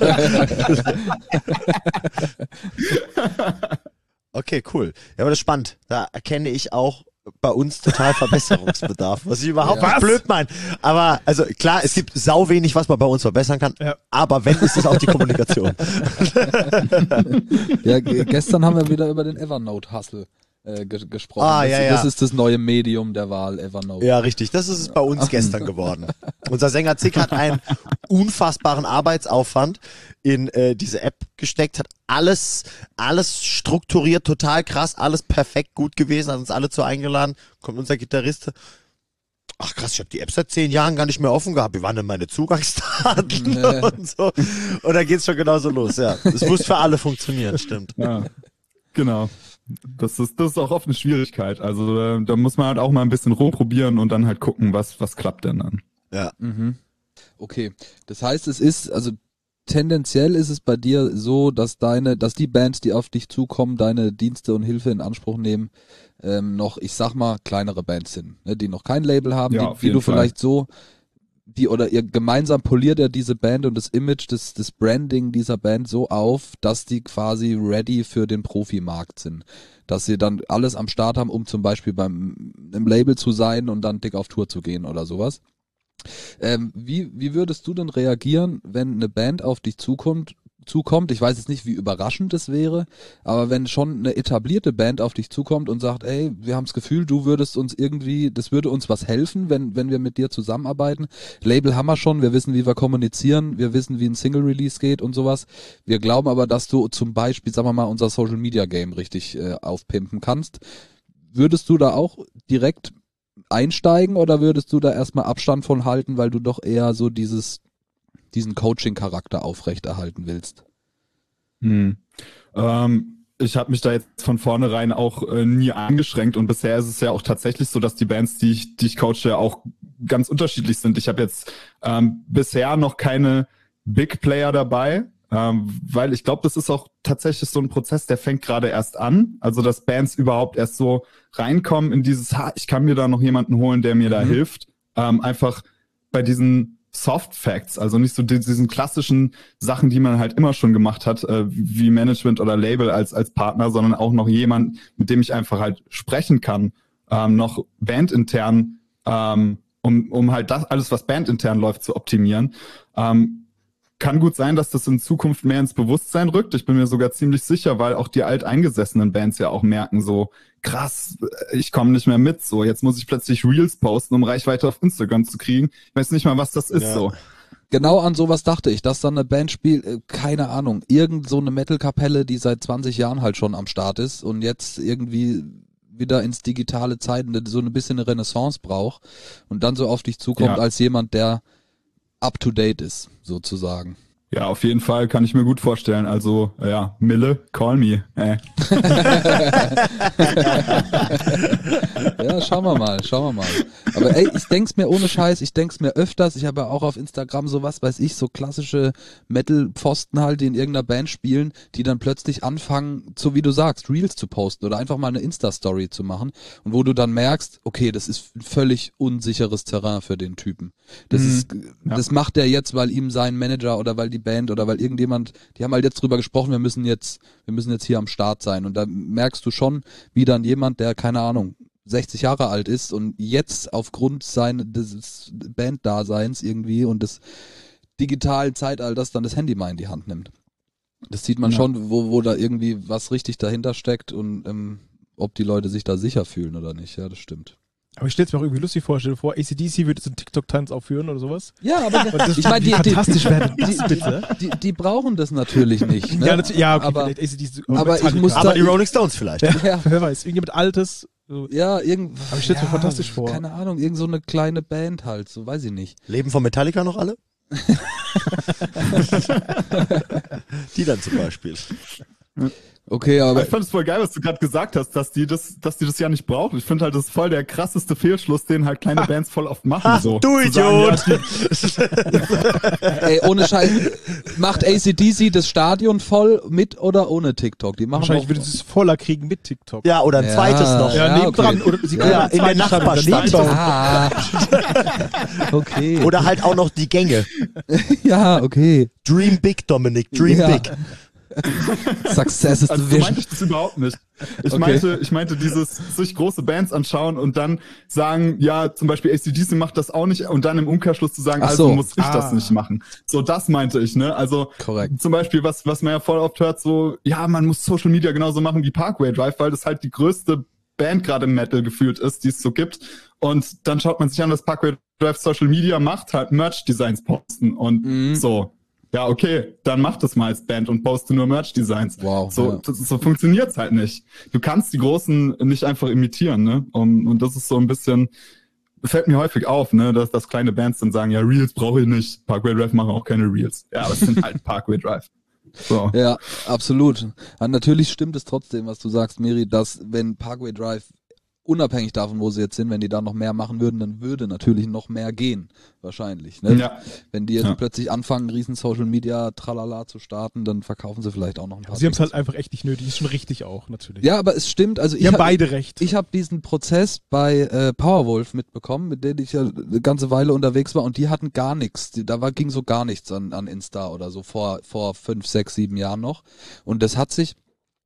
Okay, cool. Ja, aber das ist spannend. Da erkenne ich auch bei uns total Verbesserungsbedarf, was ich überhaupt nicht blöd meine. Aber also klar, es gibt sau wenig, was man bei uns verbessern kann, aber wenn, ist es auch die Kommunikation. Ja, gestern haben wir wieder über den Evernote-Hustle gesprochen. Das ist das neue Medium der Wahl, Evernote. Ja, richtig. Das ist es bei uns gestern geworden. Unser Sänger Zick hat einen unfassbaren Arbeitsaufwand in diese App gesteckt, hat alles strukturiert, total krass, alles perfekt gut gewesen, hat uns alle zu eingeladen, kommt unser Gitarrist. Ach krass, ich habe die App seit 10 Jahren gar nicht mehr offen gehabt. Wie waren denn meine Zugangsdaten und so? Und da geht's schon genauso los, ja. Es muss für alle funktionieren, stimmt. Ja, genau. Das ist auch oft eine Schwierigkeit. Also da muss man halt auch mal ein bisschen rumprobieren und dann halt gucken, was klappt denn dann. Ja. Okay, das heißt, tendenziell ist es bei dir so, dass die Bands, die auf dich zukommen, deine Dienste und Hilfe in Anspruch nehmen, noch, ich sag mal, kleinere Bands sind, ne, die noch kein Label haben, ja, die du vielleicht so, ihr gemeinsam poliert ja diese Band und das Image, das Branding dieser Band so auf, dass die quasi ready für den Profimarkt sind. dass sie dann alles am Start haben, um zum Beispiel beim einem Label zu sein und dann dick auf Tour zu gehen oder sowas. Wie würdest du denn reagieren, wenn eine Band auf dich zukommt? Ich weiß jetzt nicht, wie überraschend es wäre, aber wenn schon eine etablierte Band auf dich zukommt und sagt, ey, wir haben das Gefühl, du würdest uns irgendwie, das würde uns was helfen, wenn wir mit dir zusammenarbeiten. Label haben wir schon, wir wissen, wie wir kommunizieren, wir wissen, wie ein Single-Release geht und sowas. Wir glauben aber, dass du zum Beispiel, sagen wir mal, unser Social-Media-Game richtig aufpimpen kannst. Würdest du da auch direkt einsteigen oder würdest du da erstmal Abstand von halten, weil du doch eher so diesen Coaching-Charakter aufrechterhalten willst? Ich habe mich da jetzt von vornherein auch nie eingeschränkt und bisher ist es ja auch tatsächlich so, dass die Bands, die ich coache, auch ganz unterschiedlich sind. Ich habe jetzt bisher noch keine Big Player dabei, weil ich glaube, das ist auch tatsächlich so ein Prozess, der fängt gerade erst an. Also dass Bands überhaupt erst so reinkommen in dieses, ich kann mir da noch jemanden holen, der mir da hilft. Einfach bei diesen Soft Facts, also nicht so diesen klassischen Sachen, die man halt immer schon gemacht hat, wie Management oder Label als Partner, sondern auch noch jemand, mit dem ich einfach halt sprechen kann, noch bandintern, um halt das alles, was bandintern läuft, zu optimieren. Kann gut sein, dass das in Zukunft mehr ins Bewusstsein rückt. Ich bin mir sogar ziemlich sicher, weil auch die alteingesessenen Bands ja auch merken, so krass, ich komme nicht mehr mit. So, jetzt muss ich plötzlich Reels posten, um Reichweite auf Instagram zu kriegen. Ich weiß nicht mal, was das ist. So. Genau an sowas dachte ich, dass dann eine Band spielt, keine Ahnung, irgend so eine Metal-Kapelle, die seit 20 Jahren halt schon am Start ist und jetzt irgendwie wieder ins digitale Zeiten so ein bisschen eine Renaissance braucht und dann so auf dich zukommt als jemand, der up to date ist, sozusagen. Ja, auf jeden Fall, kann ich mir gut vorstellen. Also, ja, Mille, call me. Ja, schauen wir mal. Aber ey, ich denk's mir ohne Scheiß, ich denk's mir öfters, ich habe ja auch auf Instagram so was, weiß ich, so klassische Metal-Pfosten halt, die in irgendeiner Band spielen, die dann plötzlich anfangen, so wie du sagst, Reels zu posten oder einfach mal eine Insta-Story zu machen und wo du dann merkst, okay, das ist ein völlig unsicheres Terrain für den Typen. Das macht er jetzt, weil ihm sein Manager oder weil die Band oder weil irgendjemand, die haben halt jetzt drüber gesprochen, wir müssen jetzt hier am Start sein und da merkst du schon, wie dann jemand, der, keine Ahnung, 60 Jahre alt ist und jetzt aufgrund des Banddaseins irgendwie und des digitalen Zeitalters dann das Handy mal in die Hand nimmt. Das sieht man schon, wo da irgendwie was richtig dahinter steckt und ob die Leute sich da sicher fühlen oder nicht. Ja, das stimmt. Aber ich stelle es mir auch irgendwie lustig vor, stell dir vor, AC/DC würde jetzt einen TikTok-Tanz aufführen oder sowas. Ja, aber ich meine, fantastisch wäre die brauchen das natürlich nicht. Ne? Ja, okay, aber AC/DC, aber die Rolling Stones vielleicht. Ja, wer weiß, irgendjemand Altes. So. Ja, aber ich stelle es mir fantastisch vor. Keine Ahnung, irgend so eine kleine Band halt, so weiß ich nicht. Leben von Metallica noch alle? Die dann zum Beispiel. Okay, aber ich fand es voll geil, was du gerade gesagt hast, dass die das ja nicht brauchen. Ich finde halt, das ist voll der krasseste Fehlschluss, den halt kleine Bands voll oft machen. So. Du Idiot! Ey, ohne Scheiß, macht AC/DC das Stadion voll mit oder ohne TikTok? Die machen wahrscheinlich würden sie es voller kriegen mit TikTok. Ja, oder ein zweites noch. Ja, nebendran. Okay. Oder sie können in der Nachbarstadt. Okay. Oder halt auch noch die Gänge. Ja, okay. Dream big, Dominik, dream big. Success is the also so vision. meinte ich das überhaupt nicht. Ich meinte dieses sich große Bands anschauen und dann sagen, ja, zum Beispiel AC/DC macht das auch nicht und dann im Umkehrschluss zu sagen, also muss ich das nicht machen. So, das meinte ich, ne? Also korrekt. Zum Beispiel, was man ja voll oft hört, so, ja, man muss Social Media genauso machen wie Parkway Drive, weil das halt die größte Band gerade im Metal gefühlt ist, die es so gibt. Und dann schaut man sich an, was Parkway Drive Social Media macht, halt Merch-Designs posten und so. Ja, okay, dann mach das mal als Band und poste nur Merch-Designs. Wow. So funktioniert's halt nicht. Du kannst die Großen nicht einfach imitieren, ne? Und das ist so ein bisschen, fällt mir häufig auf, ne, dass kleine Bands dann sagen, ja, Reels brauche ich nicht. Parkway Drive machen auch keine Reels. Ja, aber es sind halt Parkway Drive. So. Ja, absolut. Und natürlich stimmt es trotzdem, was du sagst, Miri, dass wenn Parkway Drive unabhängig davon, wo sie jetzt sind, wenn die da noch mehr machen würden, dann würde natürlich noch mehr gehen, wahrscheinlich. Ne? Ja. Wenn die jetzt plötzlich anfangen, riesen Social Media Tralala zu starten, dann verkaufen sie vielleicht auch noch ein paar. Sie haben es halt einfach echt nicht nötig, ist schon richtig auch, natürlich. Ja, aber es stimmt, also die haben beide recht. Ich habe diesen Prozess bei Powerwolf mitbekommen, mit denen ich ja eine ganze Weile unterwegs war und die hatten gar nichts. Ging so gar nichts an Insta oder so vor 5, 6, 7 Jahren noch. Und das hat sich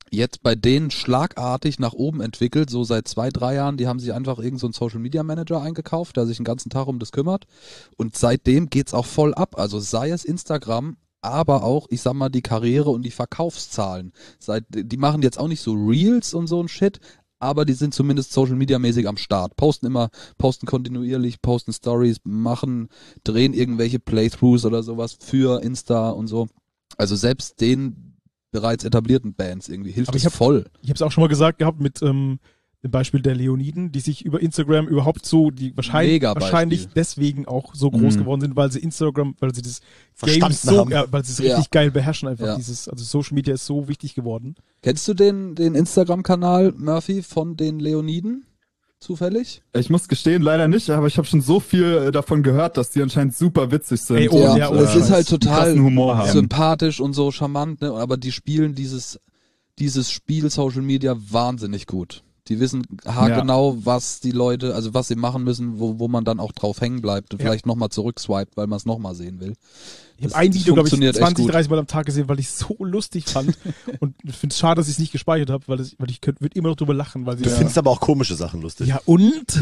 jetzt bei denen schlagartig nach oben entwickelt, so seit 2-3 Jahren. Die haben sich einfach irgend so einen Social Media Manager eingekauft, der sich den ganzen Tag um das kümmert. Und seitdem geht's auch voll ab. Also sei es Instagram, aber auch, ich sag mal, die Karriere und die Verkaufszahlen. Die machen jetzt auch nicht so Reels und so ein Shit, aber die sind zumindest Social Media mäßig am Start. Posten kontinuierlich, posten Stories, drehen irgendwelche Playthroughs oder sowas für Insta und so. Also selbst den bereits etablierten Bands irgendwie hilft Aber es voll. Ich habe es auch schon mal gesagt gehabt mit dem Beispiel der Leoniden, die sich über Instagram überhaupt so, die wahrscheinlich deswegen auch so groß geworden sind, weil sie Instagram, weil sie das Game so, weil sie es richtig geil beherrschen einfach. Also Social Media ist so wichtig geworden. Kennst du den Instagram-Kanal, Murphy, von den Leoniden? Zufällig? Ich muss gestehen, leider nicht, aber ich habe schon so viel davon gehört, dass die anscheinend super witzig sind. Es ist halt total Humor haben. sympathisch und so charmant, ne? Aber die spielen dieses Spiel Social Media wahnsinnig gut. Die wissen haargenau, was die Leute, also was sie machen müssen, wo man dann auch drauf hängen bleibt und vielleicht nochmal zurückswiped, weil man es nochmal sehen will. Ich habe ein Video, glaube ich, 20, 30 Mal am Tag gesehen, weil ich es so lustig fand. Und ich finde es schade, dass ich es nicht gespeichert habe, weil ich würde immer noch drüber lachen. Weil du findest aber auch komische Sachen lustig. Ja, und?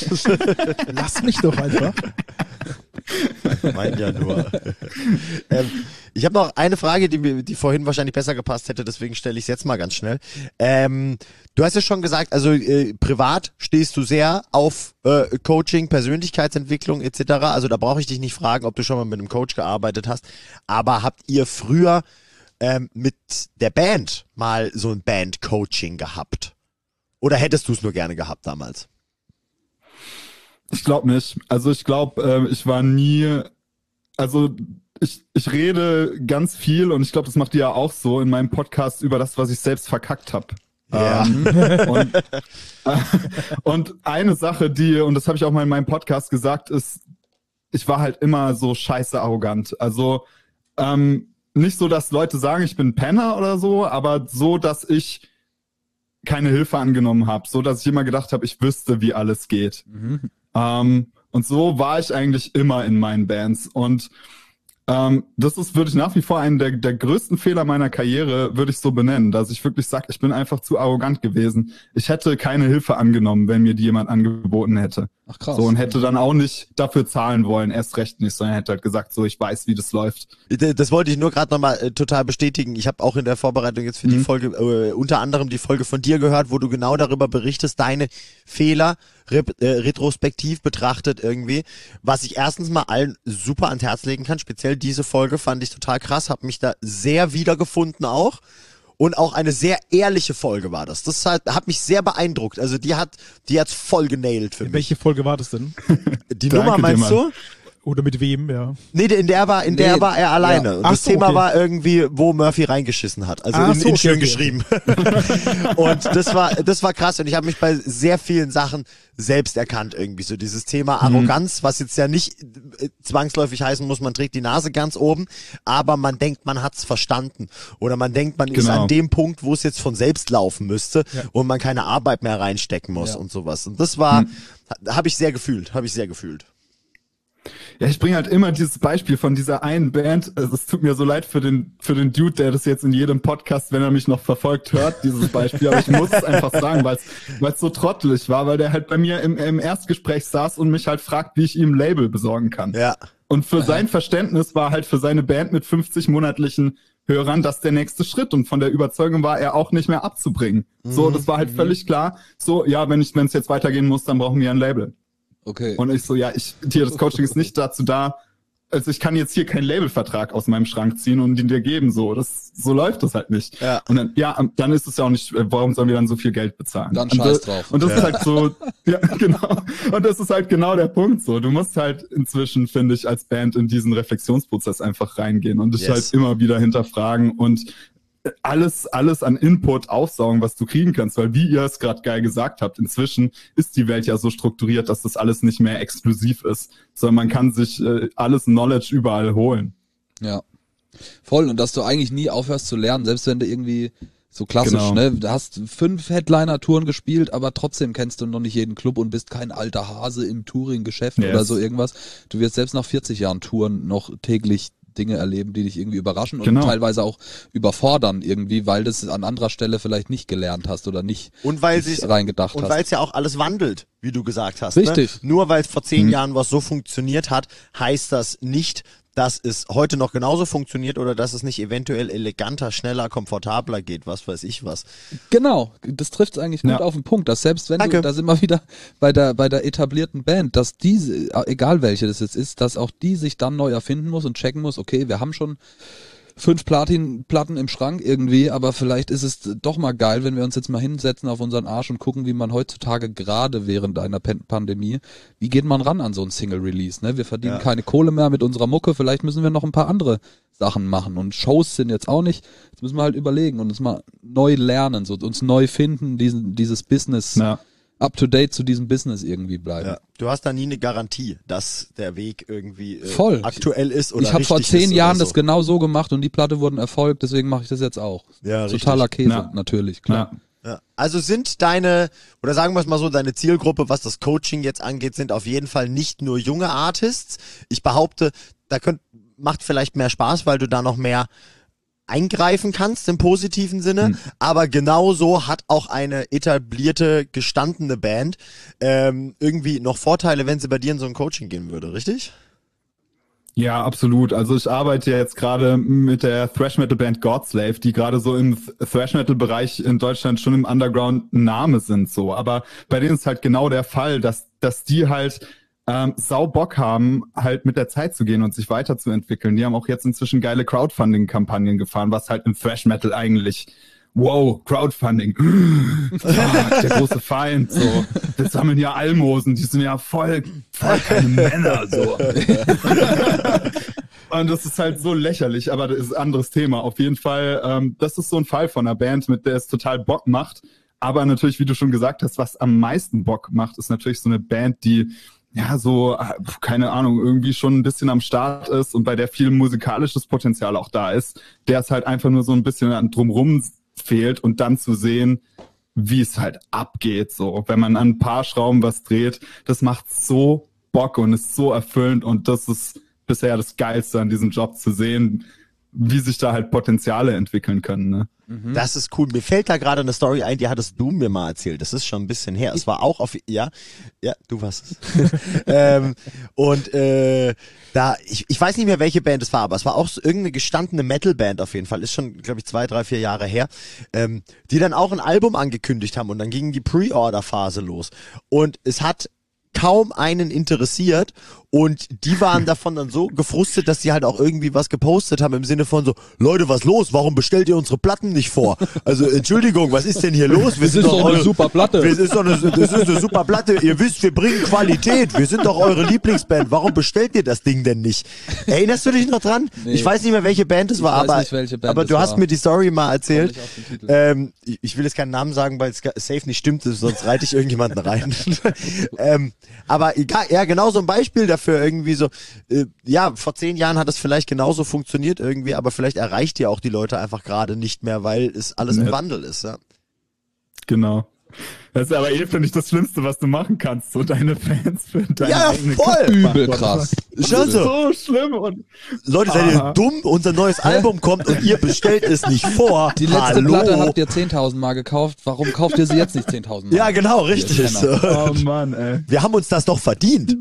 Lass mich doch einfach. Mein ja nur. Ich habe noch eine Frage, die vorhin wahrscheinlich besser gepasst hätte, deswegen stelle ich es jetzt mal ganz schnell. Du hast ja schon gesagt, also privat stehst du sehr auf Coaching, Persönlichkeitsentwicklung etc. Also da brauche ich dich nicht fragen, ob du schon mal mit einem Coach gearbeitet hast. Aber habt ihr früher mit der Band mal so ein Band-Coaching gehabt? Oder hättest du es nur gerne gehabt damals? Ich glaube nicht. Also ich glaube, ich war nie, also ich rede ganz viel und ich glaube, das macht ihr ja auch so in meinem Podcast über das, was ich selbst verkackt habe. Ja. Und eine Sache, und das habe ich auch mal in meinem Podcast gesagt, ist, ich war halt immer so scheiße arrogant. Also nicht so, dass Leute sagen, ich bin ein Penner oder so, aber so, dass ich keine Hilfe angenommen habe, so, dass ich immer gedacht habe, ich wüsste, wie alles geht. Und so war ich eigentlich immer in meinen Bands. Und das ist, würde ich nach wie vor einen der größten Fehler meiner Karriere, würde ich so benennen, dass ich wirklich sage, ich bin einfach zu arrogant gewesen. Ich hätte keine Hilfe angenommen, wenn mir die jemand angeboten hätte. Ach krass. So, und hätte dann auch nicht dafür zahlen wollen, erst recht nicht, sondern hätte halt gesagt, so, ich weiß, wie das läuft. Das wollte ich nur gerade nochmal total bestätigen. Ich habe auch in der Vorbereitung jetzt für die Folge unter anderem die Folge von dir gehört, wo du genau darüber berichtest, deine Fehler retrospektiv betrachtet irgendwie, was ich erstens mal allen super ans Herz legen kann. Speziell diese Folge fand ich total krass, habe mich da sehr wiedergefunden auch. Und auch eine sehr ehrliche Folge war das. Das hat mich sehr beeindruckt. Also die hat's voll genailt für mich. Welche Folge war das denn? Die Nummer meinst du? Oder mit wem, ja? Nee, in der war er alleine. Ja. Und das Thema war irgendwie, wo Murphy reingeschissen hat. Also in schön geschrieben. Und das war krass. Und ich habe mich bei sehr vielen Sachen selbst erkannt irgendwie. So dieses Thema Arroganz, was jetzt ja nicht zwangsläufig heißen muss, man trägt die Nase ganz oben, aber man denkt, man hat's verstanden. Oder man denkt, man ist an dem Punkt, wo es jetzt von selbst laufen müsste und man keine Arbeit mehr reinstecken muss und sowas. Und das war, habe ich sehr gefühlt. Ja, ich bringe halt immer dieses Beispiel von dieser einen Band. Also es tut mir so leid für den Dude, der das jetzt in jedem Podcast, wenn er mich noch verfolgt, hört, dieses Beispiel. Aber ich muss es einfach sagen, weil es so trottelig war, weil der halt bei mir im Erstgespräch saß und mich halt fragt, wie ich ihm ein Label besorgen kann. Ja. Und für sein Verständnis war halt für seine Band mit 50 monatlichen Hörern das der nächste Schritt. Und von der Überzeugung war er auch nicht mehr abzubringen. So, das war halt völlig klar. So, ja, wenn es jetzt weitergehen muss, dann brauchen wir ein Label. Okay. Und ich so, ja, das Coaching ist nicht dazu da, also ich kann jetzt hier keinen Labelvertrag aus meinem Schrank ziehen und ihn dir geben, so läuft das halt nicht. Ja. Und dann ist es ja auch nicht, warum sollen wir dann so viel Geld bezahlen? Dann scheiß drauf. Und das ist halt so, ja, genau. Und das ist halt genau der Punkt so. Du musst halt inzwischen, finde ich, als Band in diesen Reflexionsprozess einfach reingehen und dich halt immer wieder hinterfragen und alles an Input aufsaugen, was du kriegen kannst, weil wie ihr es gerade geil gesagt habt, inzwischen ist die Welt ja so strukturiert, dass das alles nicht mehr exklusiv ist, sondern man kann sich alles Knowledge überall holen. Ja, voll. Und dass du eigentlich nie aufhörst zu lernen, selbst wenn du irgendwie so klassisch, ne? Du hast 5 Headliner-Touren gespielt, aber trotzdem kennst du noch nicht jeden Club und bist kein alter Hase im Touring-Geschäft oder so irgendwas. Du wirst selbst nach 40 Jahren Touren noch täglich Dinge erleben, die dich irgendwie überraschen und teilweise auch überfordern irgendwie, weil du es an anderer Stelle vielleicht nicht gelernt hast oder nicht reingedacht hast. Und weil es ja auch alles wandelt, wie du gesagt hast. Richtig. Ne? Nur weil es vor 10 Jahren was so funktioniert hat, heißt das nicht, dass es heute noch genauso funktioniert oder dass es nicht eventuell eleganter, schneller, komfortabler geht, was weiß ich was. Genau, das trifft es eigentlich gut auf den Punkt, dass selbst wenn da sind wir wieder bei der etablierten Band, dass diese, egal welche das jetzt ist, dass auch die sich dann neu erfinden muss und checken muss, okay, wir haben schon 5 Platin-Platten im Schrank irgendwie, aber vielleicht ist es doch mal geil, wenn wir uns jetzt mal hinsetzen auf unseren Arsch und gucken, wie man heutzutage gerade während einer Pandemie, wie geht man ran an so ein Single-Release, ne? Wir verdienen keine Kohle mehr mit unserer Mucke, vielleicht müssen wir noch ein paar andere Sachen machen und Shows sind jetzt auch nicht, jetzt müssen wir halt überlegen und uns mal neu lernen, so uns neu finden, dieses Business up-to-date zu diesem Business irgendwie bleiben. Ja. Du hast da nie eine Garantie, dass der Weg irgendwie aktuell ist oder ich habe vor 10 Jahren das genau so gemacht und die Platte wurden Erfolg, deswegen mache ich das jetzt auch. Ja, totaler Käse, natürlich, klar. Ja. Also sind deine, oder sagen wir es mal so, deine Zielgruppe, was das Coaching jetzt angeht, sind auf jeden Fall nicht nur junge Artists. Ich behaupte, macht vielleicht mehr Spaß, weil du da noch mehr eingreifen kannst im positiven Sinne, aber genauso hat auch eine etablierte, gestandene Band irgendwie noch Vorteile, wenn sie bei dir in so ein Coaching gehen würde, richtig? Ja, absolut. Also ich arbeite jetzt gerade mit der Thrash-Metal-Band Godslave, die gerade so im Thrash-Metal-Bereich in Deutschland schon im Underground ein Name sind, so. Aber bei denen ist halt genau der Fall, dass die halt sau Bock haben, halt mit der Zeit zu gehen und sich weiterzuentwickeln. Die haben auch jetzt inzwischen geile Crowdfunding-Kampagnen gefahren, was halt im Thrash-Metal eigentlich, wow, Crowdfunding, der große Feind, so. Wir sammeln ja Almosen, die sind ja voll keine Männer, so. Und das ist halt so lächerlich, aber das ist ein anderes Thema. Auf jeden Fall, das ist so ein Fall von einer Band, mit der es total Bock macht. Aber natürlich, wie du schon gesagt hast, was am meisten Bock macht, ist natürlich so eine Band, die so, keine Ahnung, irgendwie schon ein bisschen am Start ist und bei der viel musikalisches Potenzial auch da ist, der es halt einfach nur so ein bisschen drumrum fehlt und dann zu sehen, wie es halt abgeht, so. Wenn man an ein paar Schrauben was dreht, das macht so Bock und ist so erfüllend und das ist bisher das Geilste an diesem Job zu sehen, wie sich da halt Potenziale entwickeln können, ne? Das ist cool. Mir fällt da gerade eine Story ein, die hattest du mir mal erzählt. Das ist schon ein bisschen her. Es war auch du warst es. Ich weiß nicht mehr, welche Band es war, aber es war auch so irgendeine gestandene Metal-Band auf jeden Fall. Ist schon, glaube ich, 2, 3, 4 Jahre her. Die dann auch ein Album angekündigt haben und dann ging die Pre-Order-Phase los. Und es hat kaum einen interessiert und die waren davon dann so gefrustet, dass sie halt auch irgendwie was gepostet haben im Sinne von so, Leute, was los? Warum bestellt ihr unsere Platten nicht vor? Also Entschuldigung, was ist denn hier los? Das ist doch eine super Platte. Das ist eine super Platte. Ihr wisst, wir bringen Qualität. Wir sind doch eure Lieblingsband. Warum bestellt ihr das Ding denn nicht? Erinnerst du dich noch dran? Nee. Ich weiß nicht mehr, welche Band es war, aber du hast mir die Story mal erzählt. Ich will jetzt keinen Namen sagen, weil es safe nicht stimmt, sonst reite ich irgendjemanden rein. Aber egal, ja, genau so ein Beispiel dafür irgendwie so, vor 10 Jahren hat es vielleicht genauso funktioniert irgendwie, aber vielleicht erreicht ihr auch die Leute einfach gerade nicht mehr, weil es alles im Wandel ist, ja. Genau. Das ist aber finde ich, das Schlimmste, was du machen kannst, so deine Fans für deine eigene voll übel krass. Das ist so schlimm. Und Leute, seid ihr dumm? Unser neues Album kommt und ihr bestellt es nicht vor. Die letzte Platte habt ihr 10.000 Mal gekauft. Warum kauft ihr sie jetzt nicht 10.000 Mal? Ja, genau, richtig. Oh Mann, ey. Wir haben uns das doch verdient.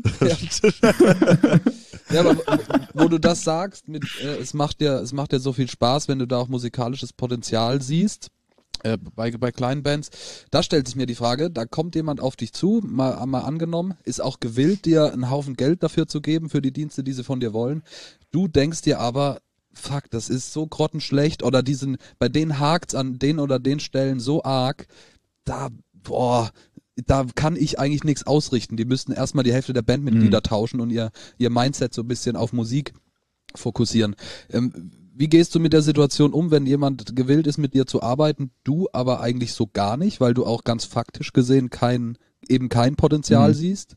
Ja, aber wo du das sagst, es macht dir so viel Spaß, wenn du da auch musikalisches Potenzial siehst. Bei kleinen Bands, da stellt sich mir die Frage, da kommt jemand auf dich zu, mal angenommen, ist auch gewillt, dir einen Haufen Geld dafür zu geben, für die Dienste, die sie von dir wollen. Du denkst dir aber, fuck, das ist so grottenschlecht oder bei denen hakt's an den oder den Stellen so arg, da kann ich eigentlich nichts ausrichten. Die müssten erstmal die Hälfte der Bandmitglieder tauschen und ihr Mindset so ein bisschen auf Musik fokussieren. Wie gehst du mit der Situation um, wenn jemand gewillt ist, mit dir zu arbeiten, du aber eigentlich so gar nicht, weil du auch ganz faktisch gesehen kein Potenzial siehst?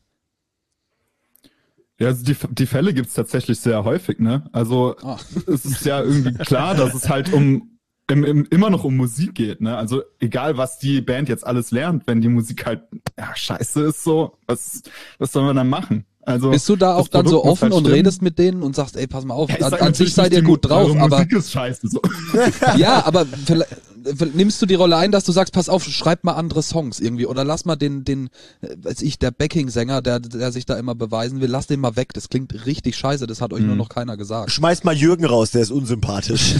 Ja, also die Fälle gibt's tatsächlich sehr häufig, ne? Also es ist ja irgendwie klar, dass es halt um immer noch um Musik geht, ne? Also egal, was die Band jetzt alles lernt, wenn die Musik halt scheiße ist, so, was sollen wir dann machen? Also bist du da auch dann so offen und redest mit denen und sagst, ey, pass mal auf, an sich seid ihr gut drauf, aber Musik ist scheiße, so. Ja, aber nimmst du die Rolle ein, dass du sagst, pass auf, schreib mal andere Songs irgendwie oder lass mal der Backing-Sänger, der sich da immer beweisen will, lass den mal weg, das klingt richtig scheiße, das hat euch nur noch keiner gesagt. Schmeißt mal Jürgen raus, der ist unsympathisch.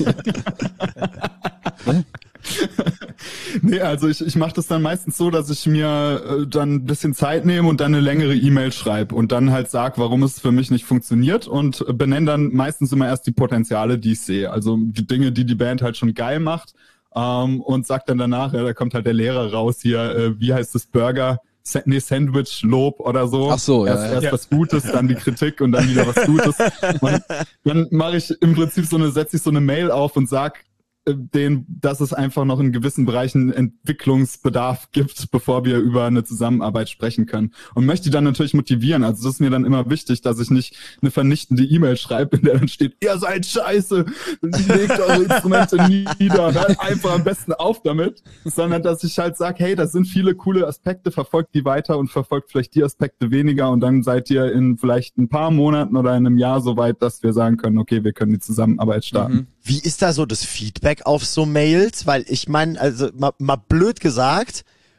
Nee, also ich mache das dann meistens so, dass ich mir dann ein bisschen Zeit nehme und dann eine längere E-Mail schreibe und dann halt sag, warum es für mich nicht funktioniert und benenne dann meistens immer erst die Potenziale, die ich sehe. Also die Dinge, die die Band halt schon geil macht und sag dann danach, ja, da kommt halt der Lehrer raus hier, wie heißt das, Burger? Sandwich, Lob oder so. Ach so, ja. Erst was Gutes, dann die Kritik und dann wieder was Gutes. Und dann mache ich im Prinzip setze ich so eine Mail auf und sag dass es einfach noch in gewissen Bereichen Entwicklungsbedarf gibt, bevor wir über eine Zusammenarbeit sprechen können. Und möchte die dann natürlich motivieren. Also das ist mir dann immer wichtig, dass ich nicht eine vernichtende E-Mail schreibe, in der dann steht, ihr seid scheiße, legt eure Instrumente nieder, hört einfach am besten auf damit, sondern dass ich halt sage, hey, das sind viele coole Aspekte, verfolgt die weiter und verfolgt vielleicht die Aspekte weniger und dann seid ihr in vielleicht ein paar Monaten oder in einem Jahr so weit, dass wir sagen können, okay, wir können die Zusammenarbeit starten. Wie ist da so das Feedback auf so Mails? Weil ich meine, also mal blöd gesagt,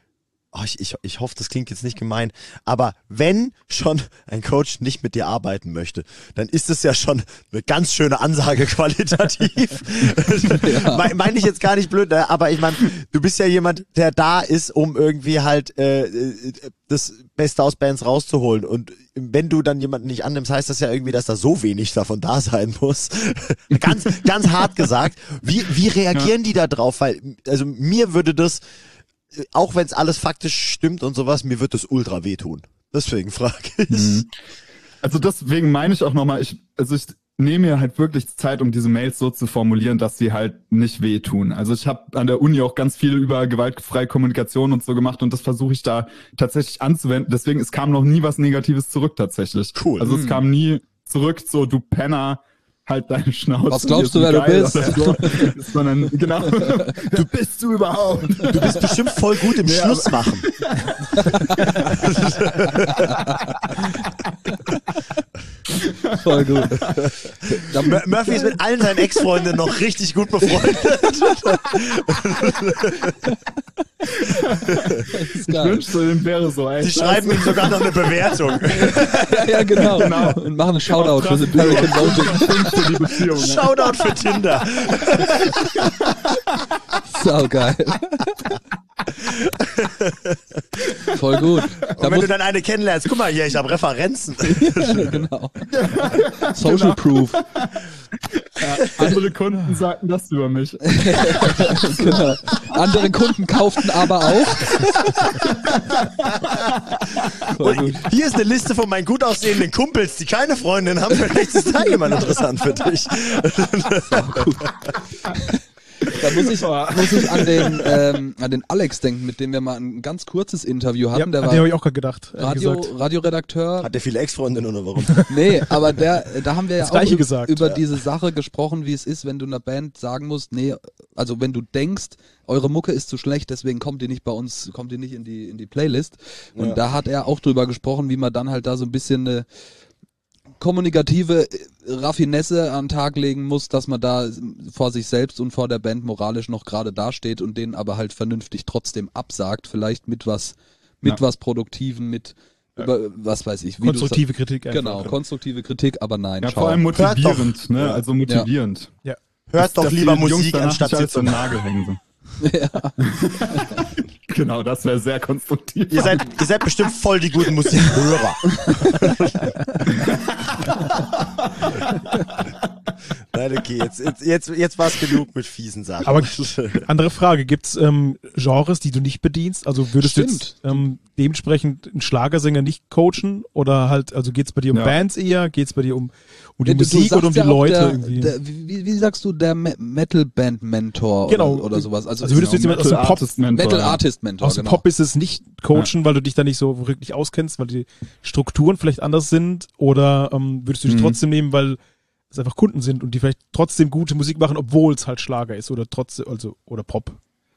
ich hoffe, das klingt jetzt nicht gemein, aber wenn schon ein Coach nicht mit dir arbeiten möchte, dann ist es ja schon eine ganz schöne Ansage qualitativ. Ja. Meine ich jetzt gar nicht blöd, ne? Aber ich meine, du bist ja jemand, der da ist, um irgendwie halt das Beste aus Bands rauszuholen. Und wenn du dann jemanden nicht annimmst, heißt das ja irgendwie, dass da so wenig davon da sein muss. Ganz hart gesagt. Wie reagieren die da drauf? Weil, also mir würde das, auch wenn es alles faktisch stimmt und sowas, mir wird das ultra wehtun. Deswegen frage ich. Also deswegen meine ich auch nochmal, ich nehme mir halt wirklich Zeit, um diese Mails so zu formulieren, dass sie halt nicht wehtun. Also ich habe an der Uni auch ganz viel über gewaltfreie Kommunikation und so gemacht und das versuche ich da tatsächlich anzuwenden. Deswegen, es kam noch nie was Negatives zurück tatsächlich. Cool. Also es kam nie zurück, so du Penner, halt deine Schnauze. Was glaubst du, wer du bist? So. Sondern, genau, du bist du überhaupt. Du bist bestimmt voll gut im Schluss machen. Voll gut. Murphy ist mit allen seinen Ex-Freunden noch richtig gut befreundet. Ich wünschte, dem wäre so. Ey, die schreiben ihm sogar noch eine Bewertung. Ja, genau. Und machen einen Shoutout für den Pelican Voting. Für die Beziehung. Shoutout für Tinder. Sau geil. Voll gut. Und wenn du dann eine kennenlernst, guck mal hier, ich habe Referenzen. Genau. Social Proof. Ja, andere Kunden sagten das über mich. Genau. Andere Kunden kauften aber auch. Und hier ist eine Liste von meinen gut aussehenden Kumpels, die keine Freundin haben. Vielleicht ist da jemand interessant für dich. Da muss ich an den Alex denken, mit dem wir mal ein ganz kurzes Interview hatten. Ja, der an den habe ich auch gerade gedacht. Radioredakteur. Hat der viele Ex-Freundinnen oder warum? Nee, aber da haben wir ja auch über ja. diese Sache gesprochen, wie es ist, wenn du einer Band sagen musst, nee, also wenn du denkst, eure Mucke ist zu schlecht, deswegen kommt ihr nicht bei uns, kommt ihr nicht in die Playlist. Und da hat er auch drüber gesprochen, wie man dann halt da so ein bisschen eine kommunikative Raffinesse an den Tag legen muss, dass man da vor sich selbst und vor der Band moralisch noch gerade dasteht und denen aber halt vernünftig trotzdem absagt, vielleicht mit was Produktiven, über, was weiß ich. Wie konstruktive Kritik einfach. Genau, konstruktive Kritik, aber nein. Ja, vor allem motivierend, ne? Also motivierend. Ja. Hört doch lieber Musik, anstatt als zu Nagel hängen. Ja. Genau, das wäre sehr konstruktiv. Ihr seid bestimmt voll die guten Musikhörer. Nein, okay, jetzt war es genug mit fiesen Sachen. Aber andere Frage, gibt's Genres, die du nicht bedienst? Also würdest du jetzt dementsprechend einen Schlagersänger nicht coachen? Oder halt, also geht's bei dir um Bands eher? Geht's bei dir um die Musik oder um die Leute irgendwie? Wie sagst du, der Metal-Band-Mentor oder sowas? Also würdest du jetzt jemand aus dem Pop Metal-Artist-Mentor, aus dem Pop ist es nicht coachen, weil du dich da nicht so wirklich auskennst, weil die Strukturen vielleicht anders sind? Oder würdest du dich trotzdem nehmen, weil das einfach Kunden sind und die vielleicht trotzdem gute Musik machen, obwohl es halt Schlager ist oder trotzdem, also, oder Pop.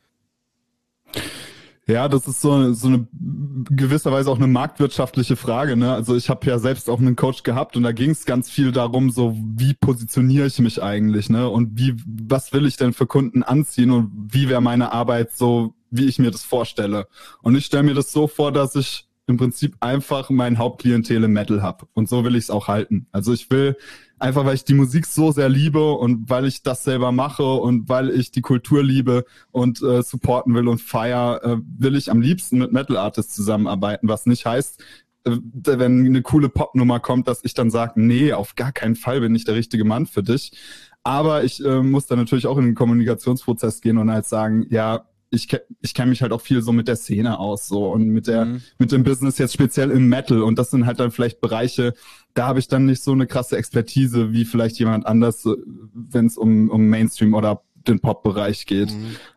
Ja, das ist so eine gewisserweise auch eine marktwirtschaftliche Frage, ne? Also ich habe ja selbst auch einen Coach gehabt und da ging es ganz viel darum, so wie positioniere ich mich eigentlich, ne? Und was will ich denn für Kunden anziehen und wie wäre meine Arbeit so, wie ich mir das vorstelle. Und ich stelle mir das so vor, dass ich im Prinzip einfach mein Hauptklientel im Metal habe. Und so will ich es auch halten. Also ich will einfach, weil ich die Musik so sehr liebe und weil ich das selber mache und weil ich die Kultur liebe und supporten will und feier, will ich am liebsten mit Metal-Artists zusammenarbeiten, was nicht heißt, wenn eine coole Popnummer kommt, dass ich dann sage, nee, auf gar keinen Fall bin ich der richtige Mann für dich. Aber ich muss dann natürlich auch in den Kommunikationsprozess gehen und halt sagen, ja, ich kenne mich halt auch viel so mit der Szene aus so und mit dem Business jetzt speziell im Metal und das sind halt dann vielleicht Bereiche, da habe ich dann nicht so eine krasse Expertise wie vielleicht jemand anders, wenn es um Mainstream oder den Pop-Bereich geht.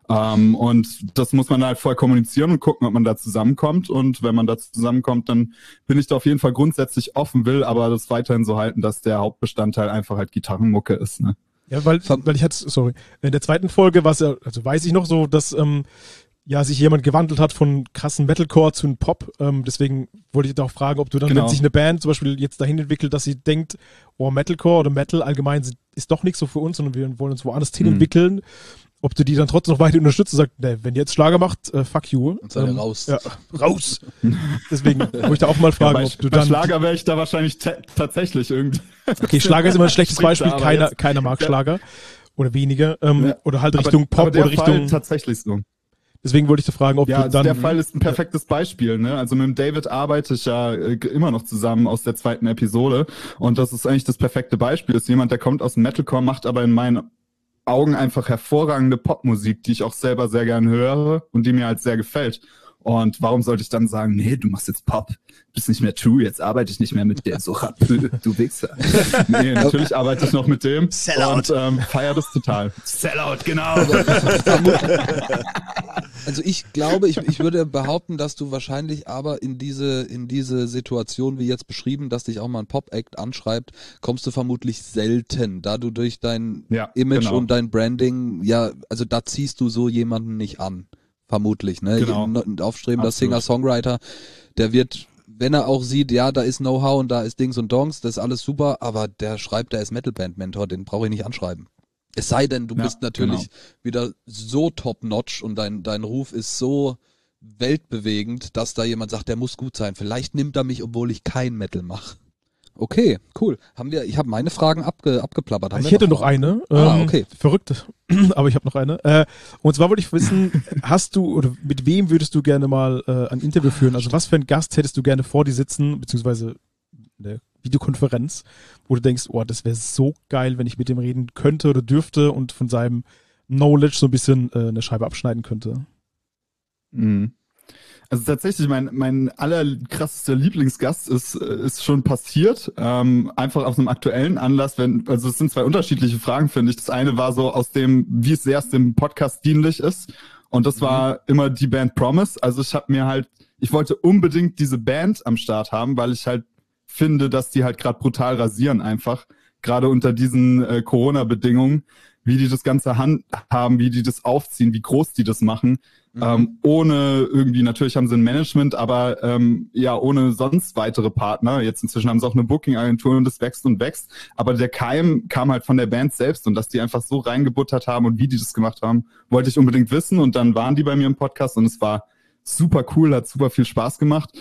Und das muss man halt voll kommunizieren und gucken, ob man da zusammenkommt und wenn man da zusammenkommt, dann bin ich da auf jeden Fall grundsätzlich offen, will aber das weiterhin so halten, dass der Hauptbestandteil einfach halt Gitarrenmucke ist, ne? Ja, weil ich hatte, sorry, in der zweiten Folge war es ja, also weiß ich noch so, dass sich jemand gewandelt hat von krassen Metalcore zu einem Pop. Deswegen wollte ich da auch fragen, ob du dann, wenn sich eine Band zum Beispiel jetzt dahin entwickelt, dass sie denkt, oh, Metalcore oder Metal allgemein ist doch nicht so für uns, sondern wir wollen uns woanders hin entwickeln, ob du die dann trotzdem noch weiter unterstützt und sagst, ne, wenn ihr jetzt Schlager macht, fuck you. Und dann raus. Ja, raus. Deswegen wollte ich da auch mal fragen, ob du dann... Bei Schlager wäre ich da wahrscheinlich tatsächlich irgendwie... Okay, Schlager ist immer ein schlechtes Beispiel, keiner mag Schlager. Oder weniger. Oder halt Richtung Pop aber der oder Richtung... Fall tatsächlich so. Deswegen wollte ich da fragen, ob du dann... Der Fall ist ein perfektes Beispiel, ne? Also mit dem David arbeite ich ja immer noch zusammen aus der zweiten Episode und das ist eigentlich das perfekte Beispiel. Das ist jemand, der kommt aus dem Metalcore, macht aber in meinen Augen einfach hervorragende Popmusik, die ich auch selber sehr gern höre und die mir halt sehr gefällt. Und warum sollte ich dann sagen, nee, du machst jetzt Pop, bist nicht mehr true, jetzt arbeite ich nicht mehr mit dir, so du Wichser. Nee, natürlich arbeite ich noch mit dem Sellout. Und feier das total. Sellout, genau. Also ich glaube, ich würde behaupten, dass du wahrscheinlich aber in diese Situation, wie jetzt beschrieben, dass dich auch mal ein Pop-Act anschreibt, kommst du vermutlich selten, da du durch dein Image und dein Branding, also da ziehst du so jemanden nicht an. Vermutlich, ne? Genau. Ein aufstrebender Singer-Songwriter, der wird, wenn er auch sieht, ja, da ist Know-how und da ist Dings und Dongs, das ist alles super, aber der schreibt, der ist Metal-Band-Mentor, den brauche ich nicht anschreiben. Es sei denn, du bist natürlich wieder so top-notch und dein Ruf ist so weltbewegend, dass da jemand sagt, der muss gut sein. Vielleicht nimmt er mich, obwohl ich kein Metal mache. Okay, cool. Ich habe meine Fragen abgeplappert. Ich hätte noch eine. Okay. Verrückt, aber ich habe noch eine. Und zwar wollte ich wissen, mit wem würdest du gerne mal ein Interview führen? Also was für einen Gast hättest du gerne vor dir sitzen, beziehungsweise eine Videokonferenz, wo du denkst, oh, das wäre so geil, wenn ich mit dem reden könnte oder dürfte und von seinem Knowledge so ein bisschen eine Scheibe abschneiden könnte? Mhm. Also tatsächlich, mein allerkrassester Lieblingsgast ist schon passiert, einfach aus einem aktuellen Anlass, also es sind zwei unterschiedliche Fragen, finde ich. Das eine war so aus dem, wie sehr es dem Podcast dienlich ist, und das war immer die Band Promise. Also ich wollte unbedingt diese Band am Start haben, weil ich halt finde, dass die halt gerade brutal rasieren einfach, gerade unter diesen Corona-Bedingungen, wie die das Ganze handhaben, wie die das aufziehen, wie groß die das machen. Ohne irgendwie, natürlich haben sie ein Management, aber ohne sonst weitere Partner. Jetzt inzwischen haben sie auch eine Booking-Agentur und das wächst und wächst. Aber der Keim kam halt von der Band selbst und dass die einfach so reingebuttert haben und wie die das gemacht haben, wollte ich unbedingt wissen. Und dann waren die bei mir im Podcast und es war super cool, hat super viel Spaß gemacht.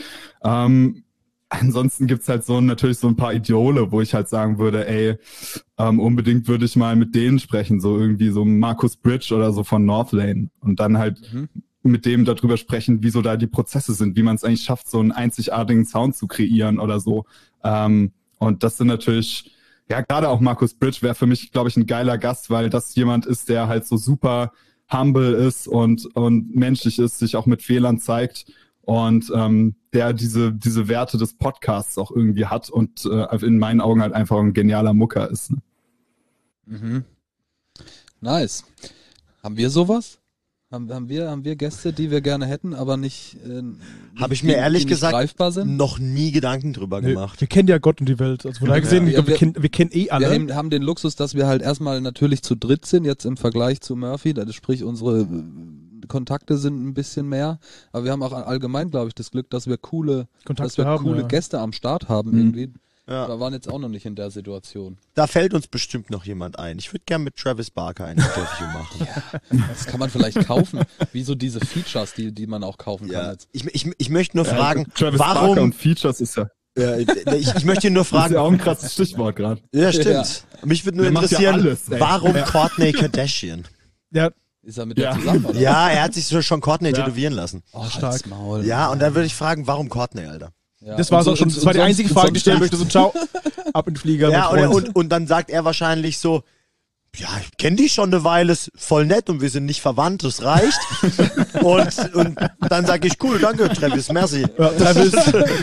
Ansonsten gibt's halt natürlich so ein paar Idole, wo ich halt sagen würde, unbedingt würde ich mal mit denen sprechen, so irgendwie so Marcus Bridge oder so von Northlane und dann halt mit dem darüber sprechen, wie so da die Prozesse sind, wie man es eigentlich schafft, so einen einzigartigen Sound zu kreieren oder so. Und das sind natürlich, ja, gerade auch Marcus Bridge wäre für mich, glaube ich, ein geiler Gast, weil das jemand ist, der halt so super humble ist und menschlich ist, sich auch mit Fehlern zeigt. Und der diese Werte des Podcasts auch irgendwie hat und in meinen Augen halt einfach ein genialer Mucker ist. Ne? Nice. Haben wir sowas? Haben wir Gäste, die wir gerne hätten, aber nicht habe ich mir ehrlich gesagt greifbar sind? noch nie Gedanken drüber gemacht. Wir kennen ja Gott und die Welt. Also von daher gesehen, wir kennen eh alle. Wir haben den Luxus, dass wir halt erstmal natürlich zu dritt sind, jetzt im Vergleich zu Murphy. Das sprich, unsere Kontakte sind ein bisschen mehr. Aber wir haben auch allgemein, glaube ich, das Glück, dass wir coole Gäste am Start haben irgendwie. Ja. Wir waren jetzt auch noch nicht in der Situation. Da fällt uns bestimmt noch jemand ein. Ich würde gerne mit Travis Barker ein Interview machen. Ja, das kann man vielleicht kaufen. Wie so diese Features, die man auch kaufen kann jetzt. Ich möchte nur fragen, Travis warum... Barker und Features ist ja... ich möchte nur fragen... Das ist ja auch ein krasses Stichwort gerade. Ja, stimmt. Ja. Mich würde nur interessieren, warum Kourtney Kardashian? Ja. Ist er mit der zusammen, oder? Ja, er hat sich schon Kourtney tätowieren lassen. Oh, stark. Maul. Ja, und dann würde ich fragen, warum Kourtney, Alter? Ja, das war so schon, das war die einzige Frage, die ich stellen möchte, so ciao, ab in den Flieger. Ja, und dann sagt er wahrscheinlich so, ja, ich kenne die schon eine Weile, ist voll nett und wir sind nicht verwandt, das reicht. und dann sage ich, cool, danke Travis, merci. Ja, Travis.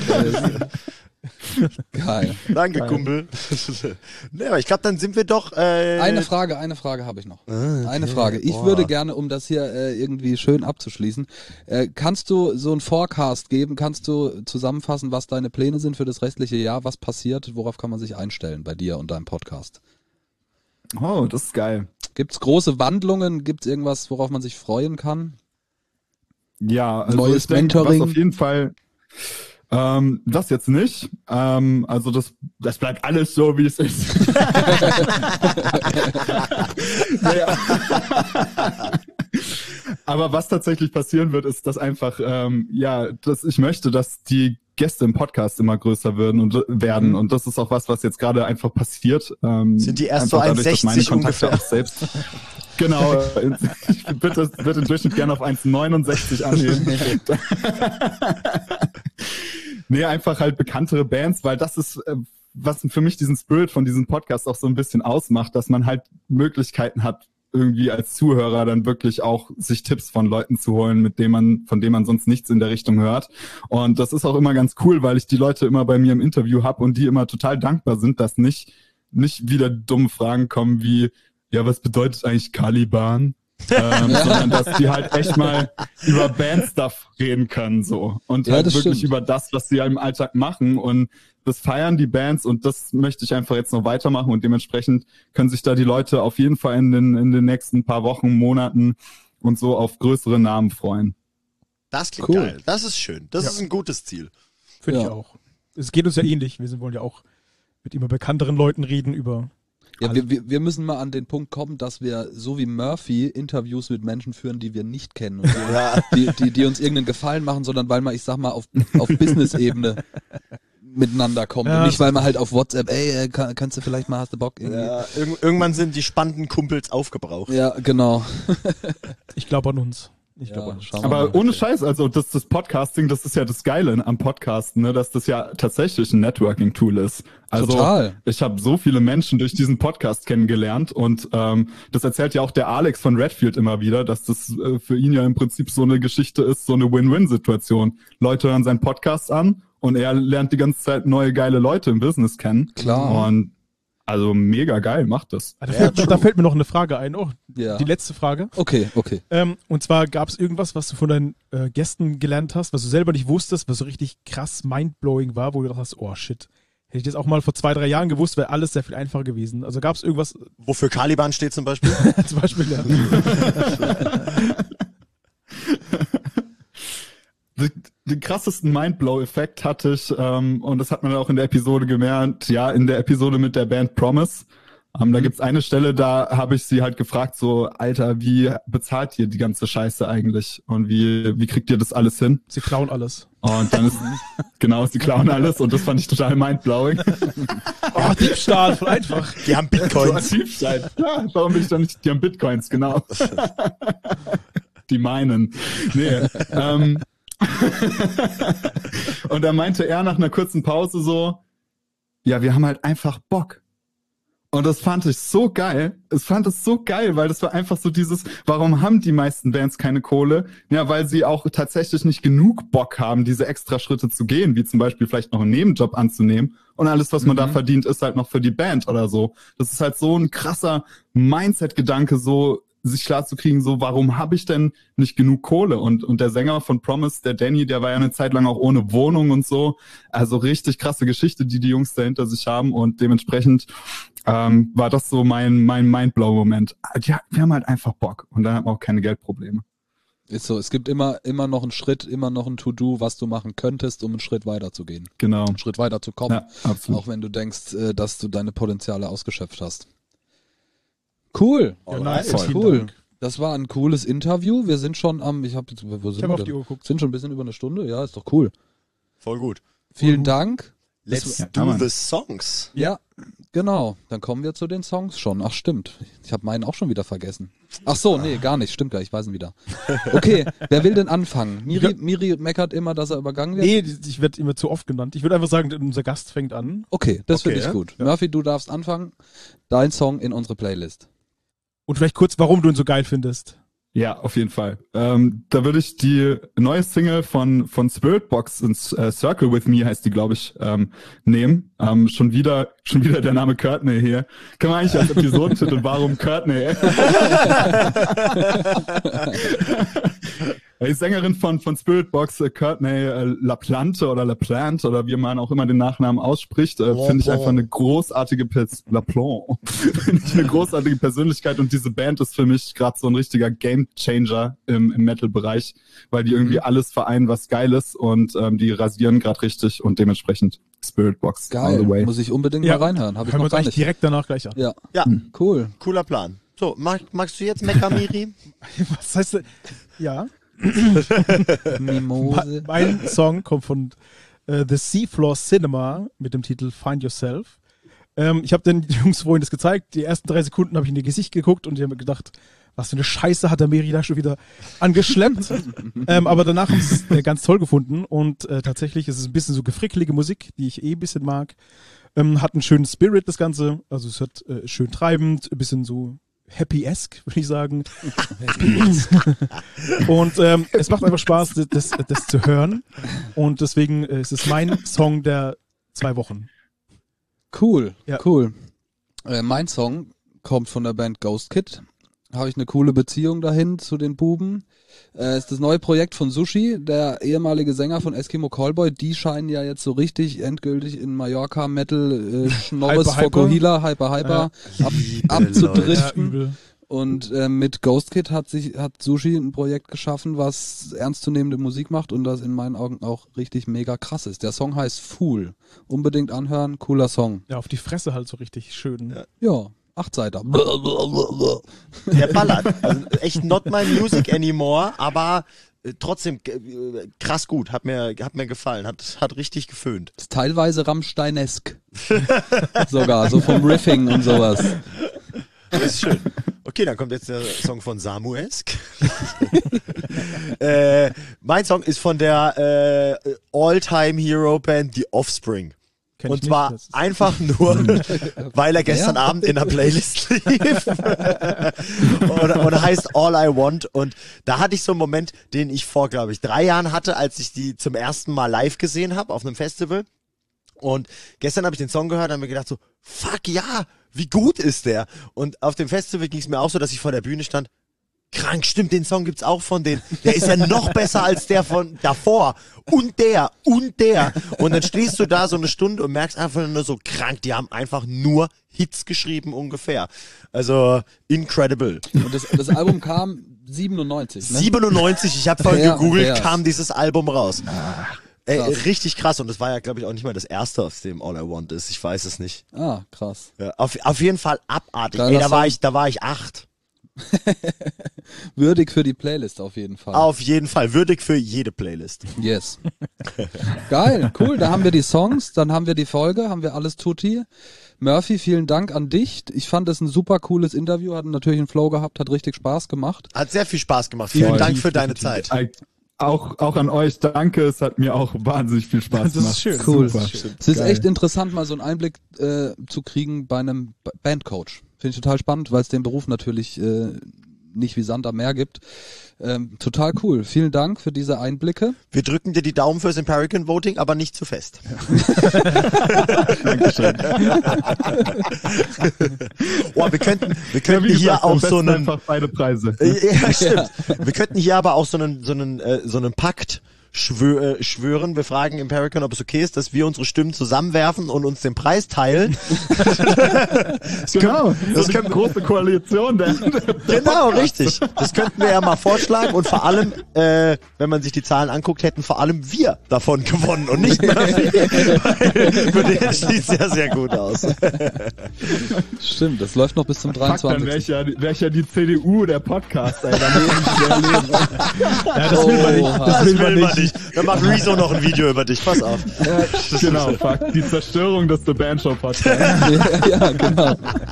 Geil. Danke, geil. Kumpel. Nee, aber ich glaube, dann sind wir doch... Eine Frage habe ich noch. Okay. Eine Frage. Ich würde gerne, um das hier irgendwie schön abzuschließen, kannst du so einen Forecast geben? Kannst du zusammenfassen, was deine Pläne sind für das restliche Jahr? Was passiert? Worauf kann man sich einstellen bei dir und deinem Podcast? Oh, das ist geil. Gibt's große Wandlungen? Gibt's irgendwas, worauf man sich freuen kann? Ja, also neues ich denke, Mentoring? Was auf jeden Fall... das jetzt nicht. Also das bleibt alles so, wie es ist. Aber was tatsächlich passieren wird, ist, dass einfach, dass ich möchte, dass die Gäste im Podcast immer größer werden. Und das ist auch was jetzt gerade einfach passiert. Sind die erst so 1,60 ungefähr? Auch selbst genau. Ich würde im Durchschnitt gerne auf 1,69 anheben. Nee, einfach halt bekanntere Bands, weil das ist, was für mich diesen Spirit von diesem Podcast auch so ein bisschen ausmacht, dass man halt Möglichkeiten hat, irgendwie als Zuhörer dann wirklich auch sich Tipps von Leuten zu holen, von denen man sonst nichts in der Richtung hört. Und das ist auch immer ganz cool, weil ich die Leute immer bei mir im Interview habe und die immer total dankbar sind, dass nicht wieder dumme Fragen kommen wie, ja, was bedeutet eigentlich Caliban? Sondern dass die halt echt mal über Bandstuff reden können so und halt wirklich über das, was sie im Alltag machen, und das feiern die Bands und das möchte ich einfach jetzt noch weitermachen und dementsprechend können sich da die Leute auf jeden Fall in den nächsten paar Wochen, Monaten und so auf größere Namen freuen. Das klingt geil, das ist schön, das ist ein gutes Ziel. Finde ich auch. Es geht uns ja ähnlich, wir wollen ja auch mit immer bekannteren Leuten reden über... Ja, wir müssen mal an den Punkt kommen, dass wir, so wie Murphy, Interviews mit Menschen führen, die wir nicht kennen und die uns irgendeinen Gefallen machen, sondern weil man, ich sag mal, auf Business-Ebene miteinander kommt und nicht, weil man halt auf WhatsApp, kannst du vielleicht mal, hast du Bock? Irgendwie. Ja, irgendwann sind die spannenden Kumpels aufgebraucht. Ja, genau. Ich glaube an uns. Aber ohne Scheiß, also das Podcasting, das ist ja das Geile am Podcasten, ne, dass das ja tatsächlich ein Networking-Tool ist. Also total. Ich habe so viele Menschen durch diesen Podcast kennengelernt und das erzählt ja auch der Alex von Redfield immer wieder, dass das für ihn ja im Prinzip so eine Geschichte ist, so eine Win-Win-Situation. Leute hören seinen Podcast an und er lernt die ganze Zeit neue geile Leute im Business kennen. Klar. Und also mega geil, macht das. Da fällt mir noch eine Frage ein. Die letzte Frage. Okay. Und zwar gab es irgendwas, was du von deinen Gästen gelernt hast, was du selber nicht wusstest, was so richtig krass mindblowing war, wo du gedacht hast, oh shit, hätte ich das auch mal vor 2-3 Jahren gewusst, wäre alles sehr viel einfacher gewesen. Also gab es irgendwas... Wofür Caliban steht zum Beispiel? Zum Beispiel, ja. Den krassesten Mindblow-Effekt hatte ich, und das hat man auch in der Episode gemerkt, in der Episode mit der Band Promise. Da gibt's eine Stelle, da habe ich sie halt gefragt, so, Alter, wie bezahlt ihr die ganze Scheiße eigentlich? Und wie kriegt ihr das alles hin? Sie klauen alles. Und dann sie klauen alles und das fand ich total mindblowing. Oh, Diebstahl, voll einfach. Die haben Bitcoins. Diebstahl. Ja, warum bin ich da nicht? Die haben Bitcoins, genau. Die meinen. Nee, und da meinte er nach einer kurzen Pause so, ja, wir haben halt einfach Bock. Und das fand ich so geil. Ich fand es so geil, weil das war einfach so dieses, warum haben die meisten Bands keine Kohle? Ja, weil sie auch tatsächlich nicht genug Bock haben, diese extra Schritte zu gehen, wie zum Beispiel vielleicht noch einen Nebenjob anzunehmen. Und alles, was man da verdient, ist halt noch für die Band oder so. Das ist halt so ein krasser Mindset-Gedanke, so, sich klar zu kriegen, so, warum habe ich denn nicht genug Kohle? Und der Sänger von Promise, der Danny, der war ja eine Zeit lang auch ohne Wohnung und so. Also richtig krasse Geschichte, die Jungs da hinter sich haben und dementsprechend war das so mein Mindblow-Moment. Ja, wir haben halt einfach Bock und dann hat man auch keine Geldprobleme. Ist so, es gibt immer noch einen Schritt, immer noch ein To-Do, was du machen könntest, um einen Schritt weiter zu gehen. Genau. Einen Schritt weiter zu kommen. Ja, absolut. Auch wenn du denkst, dass du deine Potenziale ausgeschöpft hast. Cool. Ja, nice. Cool. Das war ein cooles Interview. Wir sind schon ich hab auf die Uhr geguckt. Sind schon ein bisschen über eine Stunde. Ja, ist doch cool. Voll gut. Vielen Dank. Let's do the songs. Ja, genau. Dann kommen wir zu den Songs schon. Ach, stimmt. Ich habe meinen auch schon wieder vergessen. Ach so, nee, gar nicht. Stimmt gar nicht. Ich weiß ihn wieder. Okay, wer will denn anfangen? Miri meckert immer, dass er übergangen wird. Nee, ich werde immer zu oft genannt. Ich würde einfach sagen, unser Gast fängt an. Okay, das finde ich gut. Ja. Murphy, du darfst anfangen. Dein Song in unsere Playlist. Und vielleicht kurz, warum du ihn so geil findest. Ja, auf jeden Fall. Da würde ich die neue Single von Spiritbox, Circle With Me heißt die, glaube ich, nehmen. Schon wieder der Name Courtney hier. Kann man eigentlich als Episodentitel, warum Courtney? Die Sängerin von Spiritbox, Courtney LaPlante oder wie man auch immer den Nachnamen ausspricht, finde ich einfach eine großartige Persönlichkeit und diese Band ist für mich gerade so ein richtiger Gamechanger im Metal-Bereich, weil die irgendwie alles vereinen, was geil ist und die rasieren gerade richtig und dementsprechend Spiritbox. Geil, muss ich unbedingt mal reinhören. Hab ich noch gar nicht. Direkt danach gleich an. Ja, cool. Cooler Plan. So, magst du jetzt Mekamiri? Was heißt das? Ja. Mimose. Mein Song kommt von The Seafloor Cinema mit dem Titel Find Yourself. Ich habe den Jungs vorhin das gezeigt. Die ersten 3 Sekunden habe ich in ihr Gesicht geguckt und die haben mir gedacht, was für eine Scheiße hat der Meri da schon wieder angeschleppt. Aber danach haben sie es ganz toll gefunden und tatsächlich ist es ein bisschen so gefrickelige Musik, die ich ein bisschen mag. Hat einen schönen Spirit, das Ganze. Also es hat schön treibend, ein bisschen so Happy-esque, würde ich sagen. Und es macht einfach Spaß, das zu hören. Und deswegen ist es mein Song der 2 Wochen. Cool, ja. Cool. Mein Song kommt von der Band Ghost Kid. Habe ich eine coole Beziehung dahin zu den Buben. Ist das neue Projekt von Sushi, der ehemalige Sänger von Eskimo Callboy. Die scheinen ja jetzt so richtig endgültig in Mallorca Metal Schnorres Fokuhila, Hyper abzudriften. Ja, und mit Ghost Kid hat Sushi ein Projekt geschaffen, was ernstzunehmende Musik macht und das in meinen Augen auch richtig mega krass ist. Der Song heißt Fool. Unbedingt anhören, cooler Song. Ja, auf die Fresse halt so richtig schön. Ja. 8 Seiter. Der ballert. Also echt not my music anymore, aber trotzdem krass gut. Hat mir gefallen. Hat richtig geföhnt. Ist teilweise Rammstein-esk. Sogar, so vom Riffing und sowas. Das ist schön. Okay, dann kommt jetzt der Song von Samu-esk. Mein Song ist von der All-Time-Hero-Band The Offspring. Und zwar einfach nur, weil er gestern Abend in der Playlist lief und heißt All I Want. Und da hatte ich so einen Moment, den ich vor, glaube ich, 3 Jahren hatte, als ich die zum ersten Mal live gesehen habe auf einem Festival. Und gestern habe ich den Song gehört und habe mir gedacht so, fuck ja, wie gut ist der? Und auf dem Festival ging es mir auch so, dass ich vor der Bühne stand. Krank, stimmt, den Song gibt's auch von denen. Der ist ja noch besser als der von davor. Und der. Und dann stehst du da so eine Stunde und merkst einfach nur so krank, die haben einfach nur Hits geschrieben ungefähr. Also, incredible. Und das Album kam 97, ne? 97, ich habe vorhin gegoogelt, kam dieses Album raus. Richtig krass. Und das war ja, glaube ich, auch nicht mal das erste, aus dem All I Want ist. Ich weiß es nicht. Ah, krass. Ja, auf jeden Fall abartig. Ey, da war ich 8. Würdig für die Playlist auf jeden Fall. Auf jeden Fall, würdig für jede Playlist. Yes. Geil, cool, da haben wir die Songs, dann haben wir die Folge, haben wir alles tutti. Murphy, vielen Dank an dich. Ich fand es ein super cooles Interview, hat natürlich einen Flow gehabt, hat richtig Spaß gemacht. Hat sehr viel Spaß gemacht. Vielen Dank für deine Zeit. Auch an euch, danke, es hat mir auch wahnsinnig viel Spaß gemacht. Das ist schön. Cool. Super. Schön. Es ist echt interessant, mal so einen Einblick zu kriegen bei einem Bandcoach. Finde ich total spannend, weil es den Beruf natürlich nicht wie Sand am Meer gibt. Total cool. Vielen Dank für diese Einblicke. Wir drücken dir die Daumen fürs Empirican Voting, aber nicht zu fest. Dankeschön. Oh, wir könnten hier auch so einen, einfach beide Preise. Ja, stimmt. Wir könnten hier aber auch so einen Pakt schwören. Wir fragen Empirican, ob es okay ist, dass wir unsere Stimmen zusammenwerfen und uns den Preis teilen. Genau. Das ist eine große Koalition. Genau, richtig. Das könnten wir ja mal vorschlagen und vor allem, wenn man sich die Zahlen anguckt, hätten vor allem wir davon gewonnen und nicht Murphy. Für den sieht sehr, sehr gut aus. Stimmt, das läuft noch bis zum 23. Dann wär ich ja die CDU der Podcast, ey. Da muss ich schwer leben. Ja, das will man nicht. Das will man nicht. Dann macht Rezo noch ein Video über dich. Pass auf. Genau, fuck. Die Zerstörung des The Band Show Podcasts. Ja, genau.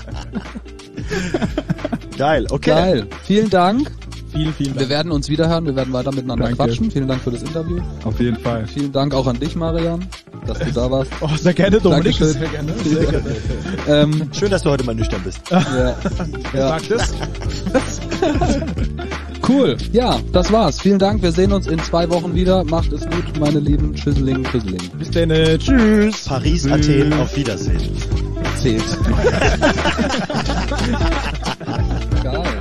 Geil, okay. Geil. Vielen Dank. Vielen Dank. Wir werden uns wiederhören, wir werden weiter miteinander quatschen. Vielen Dank für das Interview. Auf jeden Fall. Vielen Dank auch an dich, Marian, dass du da warst. Oh, sehr gerne, Dominik. Dankeschön. Sehr gerne. Sehr gerne. Schön, dass du heute mal nüchtern bist. Ja. Sag das. Cool. Ja, das war's. Vielen Dank. Wir sehen uns in 2 Wochen wieder. Macht es gut, meine Lieben. Tschüsseling. Bis dann. Tschüss. Paris, Athen, auf Wiedersehen. Zählt. Geil.